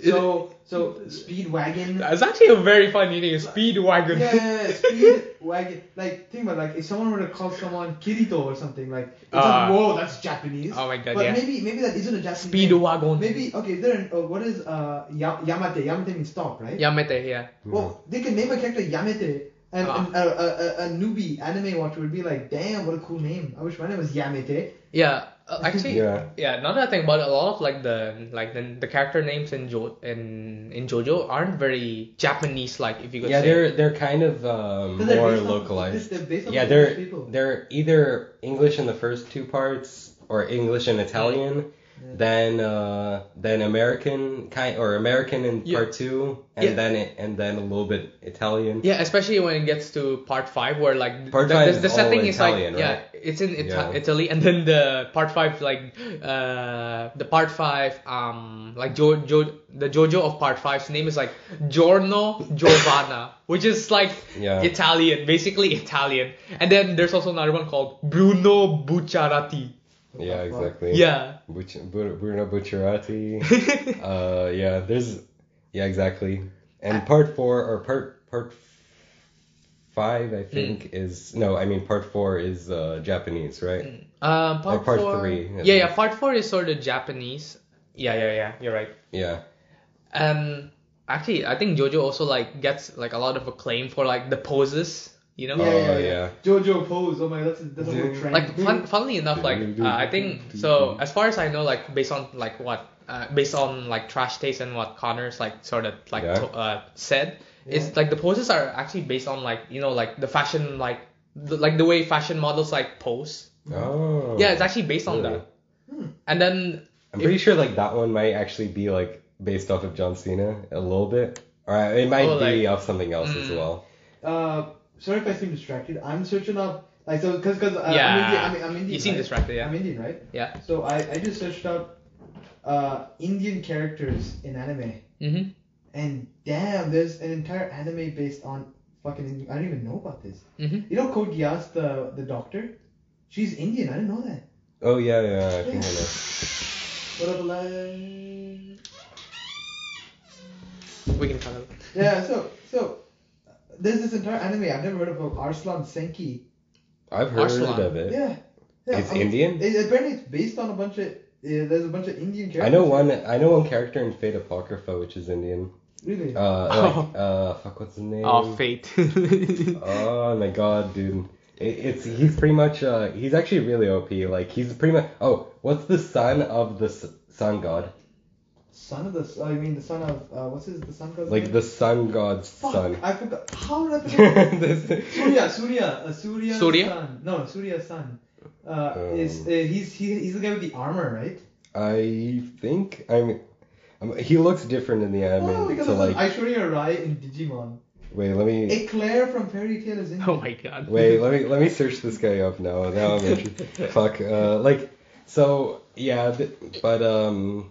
So so Speedwagon. It's actually a very funny name, Speedwagon. Yeah, yeah, yeah, Speedwagon. Like think about like if someone were to call someone Kirito or something like, it's Ah. like whoa, that's Japanese. Oh my god, But yeah. maybe maybe that isn't a Japanese name. Speedwagon. Maybe okay. Is there an, uh, what is uh Ya- Yamate? Yamate means stop, right? Yamete, yeah. Well, they can name a character Yamete And, Ah. and a, a, a, a newbie anime watcher would be like, damn, what a cool name. I wish my name was Yamete. Yeah, uh, actually, Yeah. yeah. Now that I think about it, a lot of like the like the, the character names in jo in in JoJo aren't very Japanese like, if you could Yeah, say. they're they're kind of um, 'Cause they're more based on- localized. they're based on Yeah, the they're people. they're either English in the first two parts or English and Italian, Yeah. then uh, then American kind or American in Yeah. part two, and Yeah. then it, and then a little bit Italian. Yeah, especially when it gets to part five, where like Part the, five the, is the setting all is Italian, like, right? yeah, it's in Ita- Yeah. Italy, and then the part five like uh the part five um like jo jo the JoJo of part five's name is like Giorno Giovanna, which is like Yeah. Italian, basically Italian, and then there's also another one called Bruno Bucciarati. Yeah, exactly. Yeah. Buc- Bu- Bruno Bucciarati. uh, yeah, there's, yeah, exactly. And part four or part part five, I think, is no. I mean, part four is uh, Japanese, right? Um, part, Or part four. three, Yeah, yeah. yeah, part four is sort of Japanese. Yeah, yeah, yeah. You're right. Yeah. And actually, I think JoJo also like gets like a lot of acclaim for like the poses. You know. Yeah, yeah, Oh, yeah. yeah. Jojo pose. Oh my god, that's a, that's a whole trend. Like fun, funnily enough, like uh, I think so. As far as I know, like based on like what, uh, based on like trash taste and what Connor's like sort of like Yeah. to, uh, said, Yeah. is like the poses are actually based on like you know like the fashion like the, like the way fashion models like pose. Oh. Yeah, it's actually based on really? that. Hmm. And then I'm pretty sure like that one might actually be like based off of John Cena a little bit, or it might Oh, be like- off something else as Mm. well. Uh, sorry if I seem distracted. I'm searching up like so because because uh, Yeah. I'm Indian. I'm, I'm Indian. you seem right? distracted, yeah. I'm Indian, right? Yeah. So I I just searched up uh Indian characters in anime, Mm-hmm. and damn, there's an entire anime based on fucking. Indian. I didn't even know about this. Mm-hmm. You know Code Geass, the the doctor? She's Indian. I didn't know that. Oh yeah, yeah, I think I know. What up, like? We can cut it. Yeah. So so. There's this entire anime I've never heard of, Arslan Senki. I've heard Arslan. of it. Yeah. yeah It's um, Indian? It, apparently it's based on a bunch of. Uh, there's a bunch of Indian characters. I know one. I know one character in Fate Apocrypha, which is Indian. Really? Uh, like, uh, fuck, what's his name? Oh, fate. Oh my god, dude. It, it's he's pretty much. Uh, he's actually really O P. Like he's pretty much. Oh, what's the son of the s- sun god? Son of the. I mean the son of. Uh, what's his the son god's Like name? the sun god's Fuck, son. I forgot. How did I forget? This- Surya, Surya, uh, Surya's Surya? son. No, Surya's son. Uh, Um. is uh, he's he, he's the guy with the armor, right? I think I'm. I'm he looks different in the anime. Oh, because so of like, Aishwarya Rai in Digimon. wait, let me. Eclair from Fairy Tail is in. Oh my god. Wait, let me let me search this guy up now. Now I'm interested. Fuck. Uh, like, so yeah, th- but um,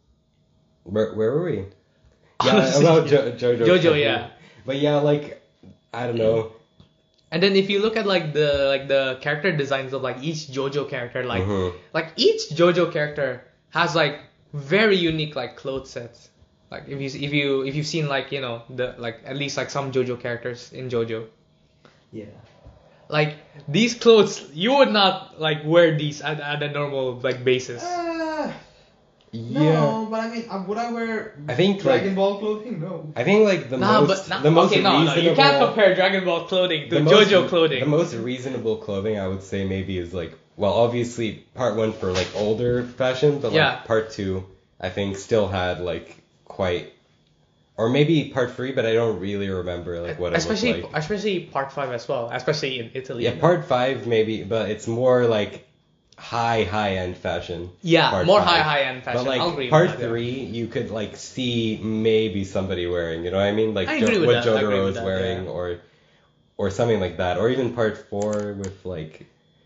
where where were we? Yeah, Honestly, about jo- JoJo. JoJo, yeah. But yeah, like, I don't know. And then if you look at like the like the character designs of like each JoJo character, like Mhm. like each JoJo character has like very unique like clothes sets. Like if you if you if you've seen like you know the like at least like some JoJo characters in JoJo, Yeah. like these clothes you would not like wear these at, at a normal like basis. Uh, Yeah. no, but I mean, uh, would I wear I think like Dragon Ball clothing? No. I think like the Nah, most but nah, the most okay, no, no, you can't reasonable- compare Dragon Ball clothing to the most- JoJo clothing. The most reasonable clothing I would say maybe is like, well, obviously part one for like older fashion, but Yeah. like part two I think still had like quite, or maybe part three, but I don't really remember like what it especially looked like. especially part five as well, especially in Italy. Yeah, part five maybe, but it's more like high high end fashion. Yeah, part more five. high high end fashion. But like I'll agree part with that, yeah. three, you could like see maybe somebody wearing, you know what I mean? Like I Jo- agree with what that, I agree Jotaro with is that, wearing, yeah. or or something like that, or even part four with like,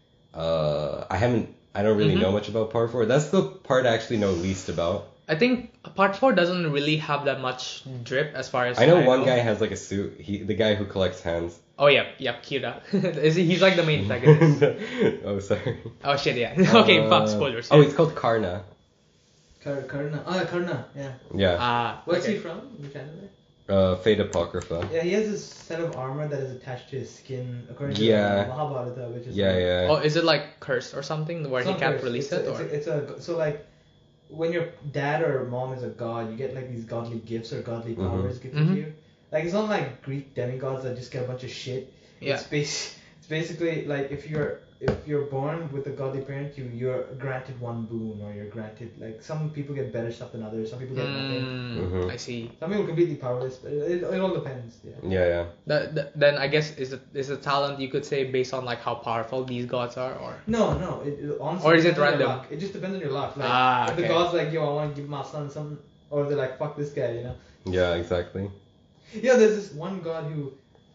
uh, I haven't, I don't really Mhm. know much about part four. That's the part I actually know least about. I think part four doesn't really have that much drip as far as I know one guy has like a suit. He, the guy who collects hands. Oh yeah, yeah, Kira. Is he, he's like the main antagonist. Oh, sorry. Oh shit, yeah. Okay, Uh, fuck spoilers. Oh, yeah. it's called Karna. Kar- Karna. Ah, Karna. Yeah. Yeah. Ah, What's okay. he from? Which anime? Uh, Fate Apocrypha. Yeah, he has this set of armor that is attached to his skin, according to Yeah. uh, Mahabharata, which is Yeah, like, yeah. Oh, is it like cursed or something where It's he not can't cursed. release it's it? A, Or it's, a, it's a so like when your dad or mom is a god, you get like these godly gifts or godly Mhm. powers gifted Mhm. to you. like it's not like Greek demigods that just get a bunch of shit. Yeah. It's bas- it's basically like if you're if you're born with a godly parent, you you're granted one boon, or you're granted like some people get better stuff than others. Some people get nothing. Mm, Mhm. I see. Some people are completely powerless. But it, it all depends. Yeah. Yeah, yeah. That, that, then I guess is it is a talent you could say based on like how powerful these gods are, or No, no. It, it honestly Or is it depends on your random? luck. It just depends on your luck. Like Ah, if the okay. god's like, yo, I want to give my son something, or they're like, fuck this guy, you know. Yeah, exactly. Yeah, there's this one god who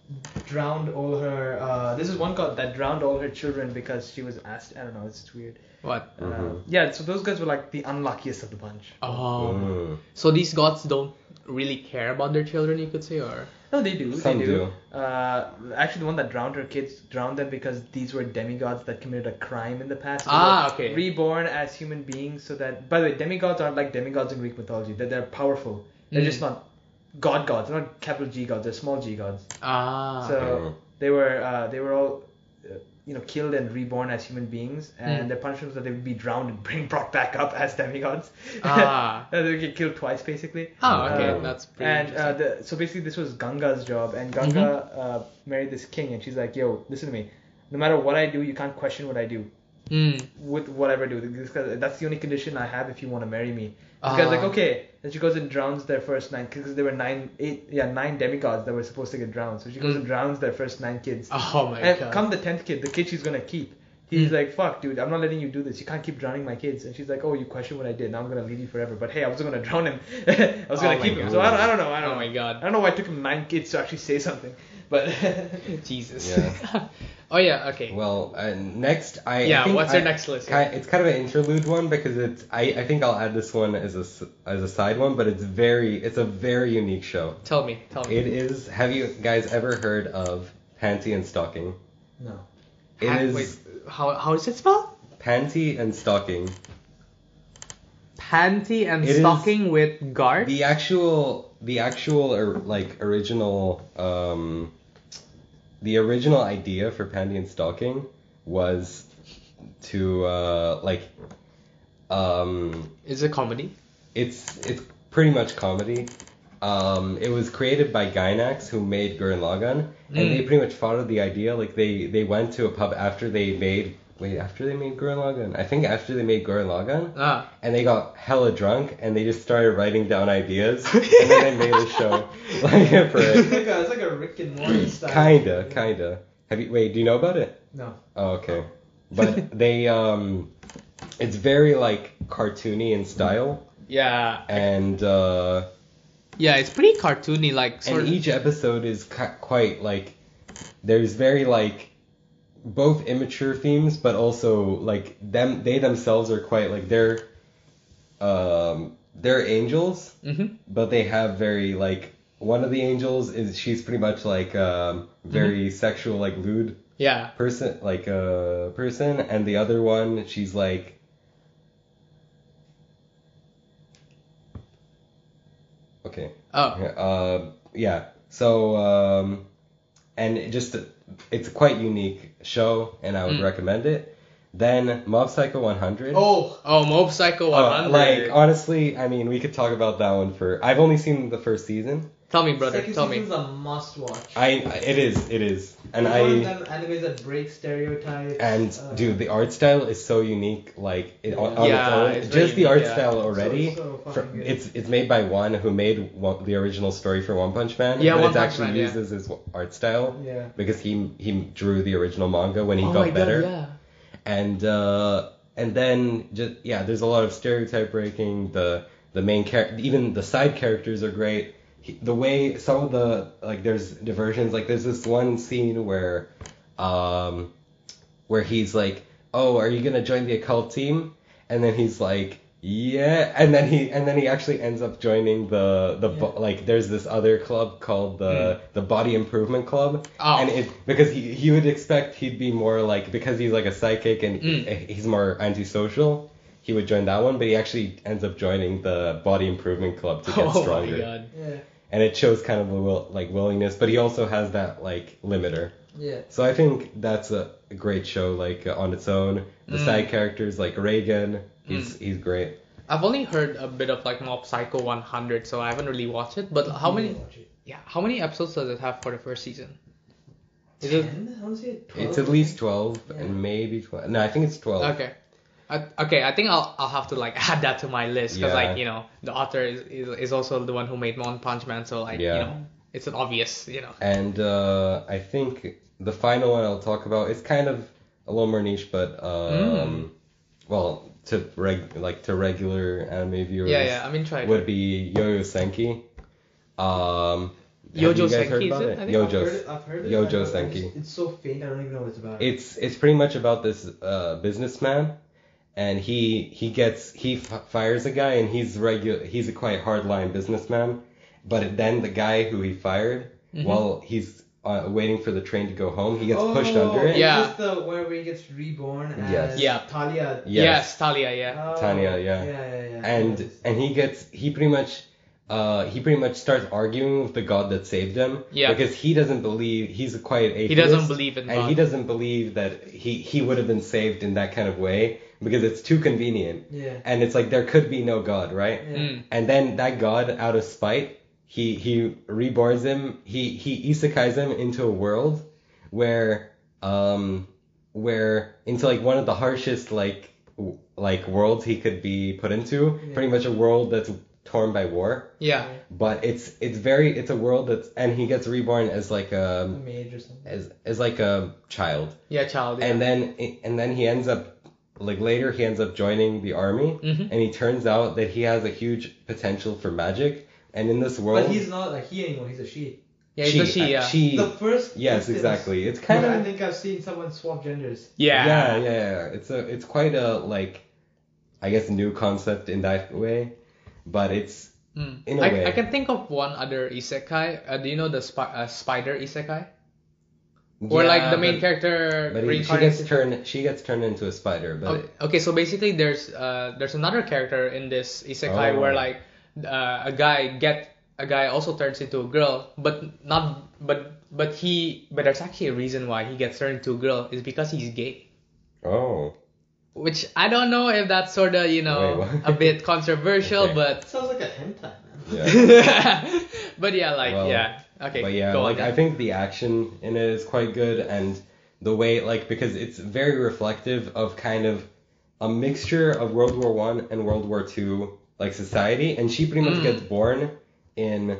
drowned all her. Uh, this is one god that drowned all her children because she was asked. I don't know. It's weird. what? Uh, Mhm. yeah, so those guys were like the unluckiest of the bunch. Oh, Mm. so these gods don't really care about their children, you could say, or No, they do. Some they do. Uh, actually, the one that drowned her kids drowned them because these were demigods that committed a crime in the past. They Ah, were okay. Reborn as human beings, so that. By the way, demigods aren't like demigods in Greek mythology. They're, they're powerful. They're Mm. just not god gods. They're not capital G gods. They're small G gods. ah, So okay. they were uh, they were all uh, you know killed and reborn as human beings, and Mm. their punishment was that they would be drowned and bring brought back up as demigods. Ah. they would get killed twice basically. oh, okay, Um, that's pretty And uh, interesting. the, so basically this was Ganga's job, and Ganga uh, married this king, and she's like, yo, listen to me, no matter what I do, you can't question what I do Mm. with whatever I do. Because that's the only condition I have if you want to marry me. This guy's like, Ah. okay. Then she goes and drowns their first nine, because there were nine, eight, yeah, nine demigods that were supposed to get drowned. So she goes Mm. and drowns their first nine kids. Oh my And god. come the tenth kid, the kid she's gonna keep. He's Mm. like, fuck, dude, I'm not letting you do this. You can't keep drowning my kids. And she's like, oh, you question what I did. Now I'm gonna leave you forever. But hey, I wasn't gonna drown him. I was gonna Oh my keep him. God. So I don't, I don't know. I don't Oh know. my god. I don't know why it took him nine kids to actually say something. But Jesus. Yeah. oh yeah. Okay. Well, uh, next I. I yeah. think What's I, your next list? ki- It's kind of an interlude one because it's. I, I think I'll add this one as a s- as a side one, but it's very. It's a very unique show. Tell me. Tell me. It is. Have you guys ever heard of Panty and Stocking? no. It Ha- is Wait. How how is it spelled? Panty and Stocking. Panty and It is stocking with guard. The actual, the actual, or like original, um, the original idea for Panty and Stocking was to uh, like, um, Is it comedy? it's it's pretty much comedy. Um, it was created by Gainax, who made Gurren Lagann, and Mm. they pretty much followed the idea. Like they they went to a pub after they made wait after they made Gurren Lagann. I think after they made Gurren Lagann. Ah. And they got hella drunk, and they just started writing down ideas, and then they made a show like for It's it. like a, it's like a Rick and Morty style. Kinda, kinda. Have you? Wait, do you know about it? No. Oh, okay. But they, um, it's very like cartoony in style, Yeah. and uh, Yeah. It's pretty cartoony, like sort and of. each episode is ki- quite like there's very like both immature themes, but also like them they themselves are quite like they're um they're angels, Mhm. but they have very like one of the angels is she's pretty much like um very sexual like lewd Yeah. person like a uh, person, and the other one she's like okay Oh. uh yeah so um and it just it's a quite unique show, and I would Mm. recommend it. Then Mob Psycho one hundred. Oh. Oh, Mob Psycho one Uh, hundred. like honestly, I mean, we could talk about that one for. I've only seen the first season. Tell me, brother. Second Tell me. season's a must watch. I it is it is, and It's one of I them animes that break stereotypes. and uh, dude, the art style is so unique. Like it, on, on Yeah, its own, it's very just the unique, art yeah. style already. So, so fr- fucking good. it's it's made by one who made one, the original story for One Punch Man. Yeah, but One it's Punch actually Man, yeah. used as his art style Yeah. because he he drew the original manga when he oh got my better. God, yeah. and uh, and then just yeah, there's a lot of stereotype breaking. The the main character, even the side characters are great. He, the way some of the like there's diversions. Like there's this one scene where um where he's like, oh, are you gonna join the occult team? And then he's like, yeah, and then he and then he actually ends up joining the the bo- Yeah. like there's this other club called the the Body Improvement Club, Oh. and it because he he would expect he'd be more like because he's like a psychic and Mm. he's more antisocial, he would join that one, but he actually ends up joining the Body Improvement Club to get Oh stronger, my God. Yeah. and it shows kind of a will, like willingness, but he also has that like limiter. Yeah. So I think that's a great show, like uh, on its own. The Mm. side characters, like Reagan, he's he's great. I've only heard a bit of like Mob Psycho one hundred, so I haven't really watched it. But how You many? need to watch it. Yeah. How many episodes does it have for the first season? Is it ten? I want to say twelve. It's at least twelve Yeah. and maybe twelve. No, I think it's twelve. okay? I, okay, I think I'll I'll have to like add that to my list because Yeah. like you know the author is, is is also the one who made One Punch Man, so like Yeah. you know it's an obvious you know. And uh, I think the final one I'll talk about is kind of a little more niche, but um, well, to reg like to regular anime viewers, Yeah, yeah. I mean, try it. would be Yo-Yo Senki. Um, Yojo have you guys Senki, heard is about it? it? I think I've Yojo. heard it. I've heard it. Yojo I don't- I Senki. just- It's so faint. I don't even know what it's about. It's it's pretty much about this uh, businessman, and he he gets he f- fires a guy, and he's regular he's a quite hardline businessman, but then the guy who he fired, Mhm. while he's uh, waiting for the train to go home, he gets oh, pushed under it. Is Yeah. this the where he gets reborn as Yes. Yeah. Talia? Yes. Yes, Talia. Yeah. Oh, Tanya, yeah. Yeah, yeah, yeah. and Yes. and he gets he pretty much uh he pretty much starts arguing with the god that saved him. Yeah. Because he doesn't believe he's a quiet atheist. He doesn't believe in and God. he doesn't believe that he he would have been saved in that kind of way because it's too convenient. Yeah. And it's like there could be no god, right? Yeah. Mm. And then that god, out of spite, he he reborns him. He he isekais him into a world where um where into like one of the harshest like w- like worlds he could be put into. Yeah. Pretty much a world that's torn by war. Yeah. But it's it's very it's a world that's and he gets reborn as like A a mage or something. as as like a child. Yeah, child. Yeah. And then and then he ends up like later he ends up joining the army. Mhm. And he turns out that he has a huge potential for magic. And in this world, But he's not a he anymore. He's a she. Yeah, it's a she. uh, Yeah. she, The first. yes, instance exactly. It's kind where I of think I've seen someone swap genders. yeah. yeah, yeah, yeah. It's a, it's quite a like, I guess new concept in that way, but it's Mm. in a I, way. I can think of one other isekai. Uh, do you know the spi- uh, spider isekai? Where yeah, like the main but, character but he, she reincarnates gets turned, she gets turned into a spider, but Okay, okay, so basically there's uh there's another character in this isekai Oh. where like uh, a guy get a guy also turns into a girl, but not but but he but there's actually a reason why he gets turned into a girl is because he's gay. oh, Which I don't know if that's sort of you know Wait, what? a bit controversial, Okay. but Sounds like a hentai, man. yeah. but yeah, like Well, yeah, okay. But yeah, go like on. I think the action in it is quite good, and the way like because it's very reflective of kind of a mixture of World War One and World War Two like society, and she pretty much Mm. gets born in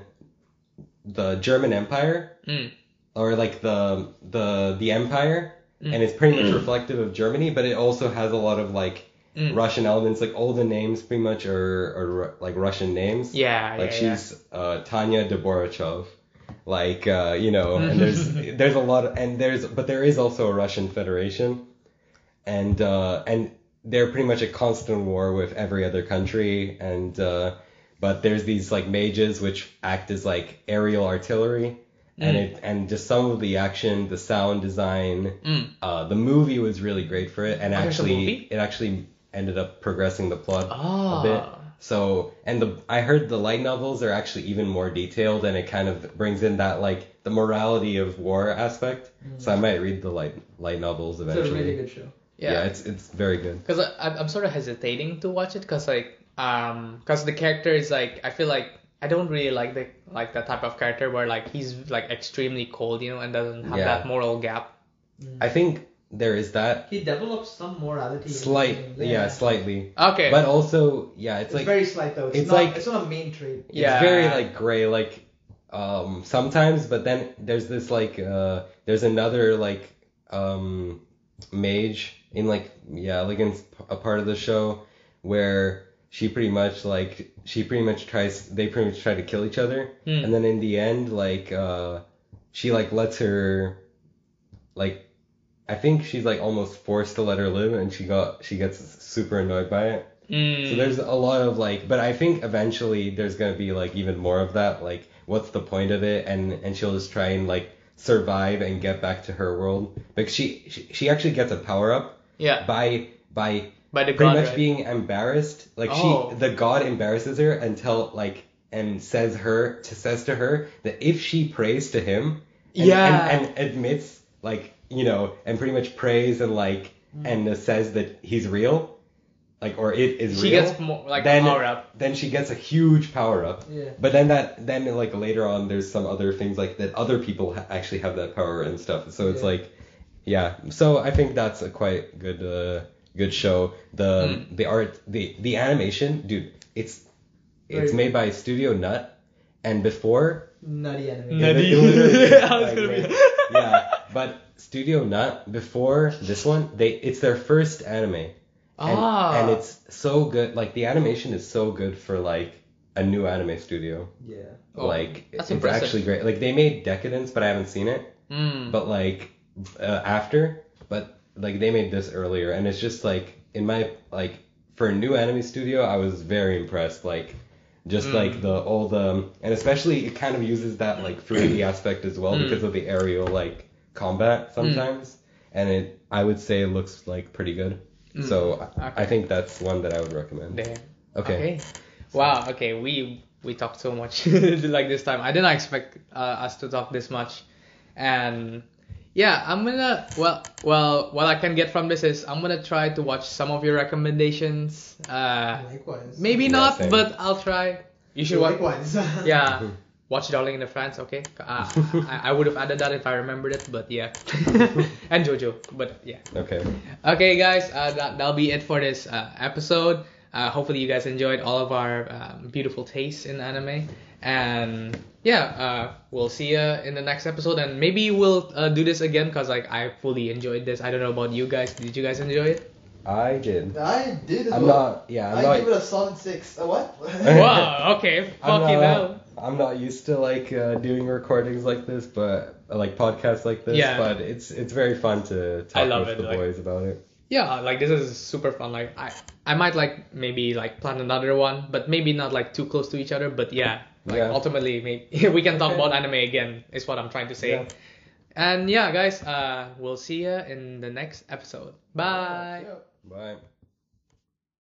the German Empire Mm. or like the the the Empire, Mm. and it's pretty much reflective of Germany, but it also has a lot of like Mm. Russian elements. Like all the names pretty much are, are Ru- like Russian names. Yeah, Like yeah, she's uh, Tanya Deborychov, like uh, you know, and there's there's a lot of, and there's but there is also a Russian Federation, and uh, and they're pretty much at constant war with every other country, and uh, but there's these like mages which act as like aerial artillery, and Mm. it and just some of the action, the sound design, yeah. Mm. uh, the movie was really great for it, and Oh, there's a actually movie? it actually ended up progressing the plot Ah. a bit. So, and the I heard the light novels are actually even more detailed, and it kind of brings in that like the morality of war aspect. So I might read the light light novels It's a eventually. really good show. Yeah. Yeah. it's it's very good. Because I'm I'm sort of hesitating to watch it because like um because the character is like I feel like I don't really like the like that type of character where like he's like extremely cold, you know, and doesn't have Yeah. that moral gap. I think there is that He develops some morality. in slight, the game. yeah, slightly, Okay. but also yeah, it's It's like very slight though. It's, it's not, like- it's not a main trait. it's Yeah. very like gray, like um sometimes, but then there's this like uh there's another like um mage in like yeah like in a part of the show where she pretty much like she pretty much tries they pretty much try to kill each other, Hmm. and then in the end like uh she like lets her like I think she's like almost forced to let her live, and she got she gets super annoyed by it. Mm. So there's a lot of like, but I think eventually there's gonna be like even more of that. Like, what's the point of it? And and she'll just try and like survive and get back to her world. Like she she, she actually gets a power up yeah. by by By the pretty god, much right? being embarrassed. Like Oh. she the god embarrasses her until like and says her to says to her that if she prays to him and, Yeah. and, and admits like you know and pretty much prays and like Mm. and uh, says that he's real, like or it is She real, gets more like then power up. then she gets a huge power up. Yeah. But then that then like later on there's some other things like that other people ha- actually have that power and stuff. So it's Yeah. like yeah. So I think that's a quite good uh, good show. The Mm. the art the the animation, dude, it's it's Very made by Studio Nut, and before Nutty animation. Nutty. it literally, I was like, gonna be- made- yeah, but Studio Nut before this one, they it's their first anime. And, Ah. and it's so good. Like the animation is so good for like a new anime studio. Yeah. Oh, like that's it's impressive. actually great. Like they made Decadence, but I haven't seen it. Mm. But like uh, after, but like they made this earlier, and it's just like in my like for a new anime studio, I was very impressed. Like just Mm. like the all the and especially it kind of uses that like three D aspect as well Mm. because of the aerial like combat sometimes, and it I would say it looks like pretty good. Mm. So I, Okay. I think that's one that I would recommend. Damn. Okay. Wow. Okay. We we talked so much like this time. I didn't expect uh, us to talk this much, and yeah, I'm gonna well well what I can get from this is I'm gonna try to watch some of your recommendations. Uh, Likewise. maybe Yeah, not, same. but I'll try. You should watch. Likewise. Yeah. Watch Darling in the France, okay? Uh, I, I would have added that if I remembered it, but yeah. And JoJo, but yeah. Okay. Okay, guys, uh, that, that'll be it for this uh, episode. Uh, hopefully, you guys enjoyed all of our um, beautiful tastes in anime. And yeah, uh, we'll see you in the next episode. And maybe we'll uh, do this again because like I fully enjoyed this. I don't know about you guys. Did you guys enjoy it? I did. I did as I'm well. not. Yeah, I'm I not. give it a solid six. A what? Wow. Okay. I'm Fuck you not, now. I'm not used to like uh, doing recordings like this, but uh, like podcasts like this. Yeah. But it's it's very fun to talk I love with it, the like- boys about it. Yeah, like this is super fun. Like I, I might like maybe like plan another one, but maybe not like too close to each other. But yeah, like Yeah. ultimately, maybe we can talk about anime again. Is what I'm trying to say. Yeah. And yeah, guys, uh, we'll see you in the next episode. Bye. Yeah. Bye.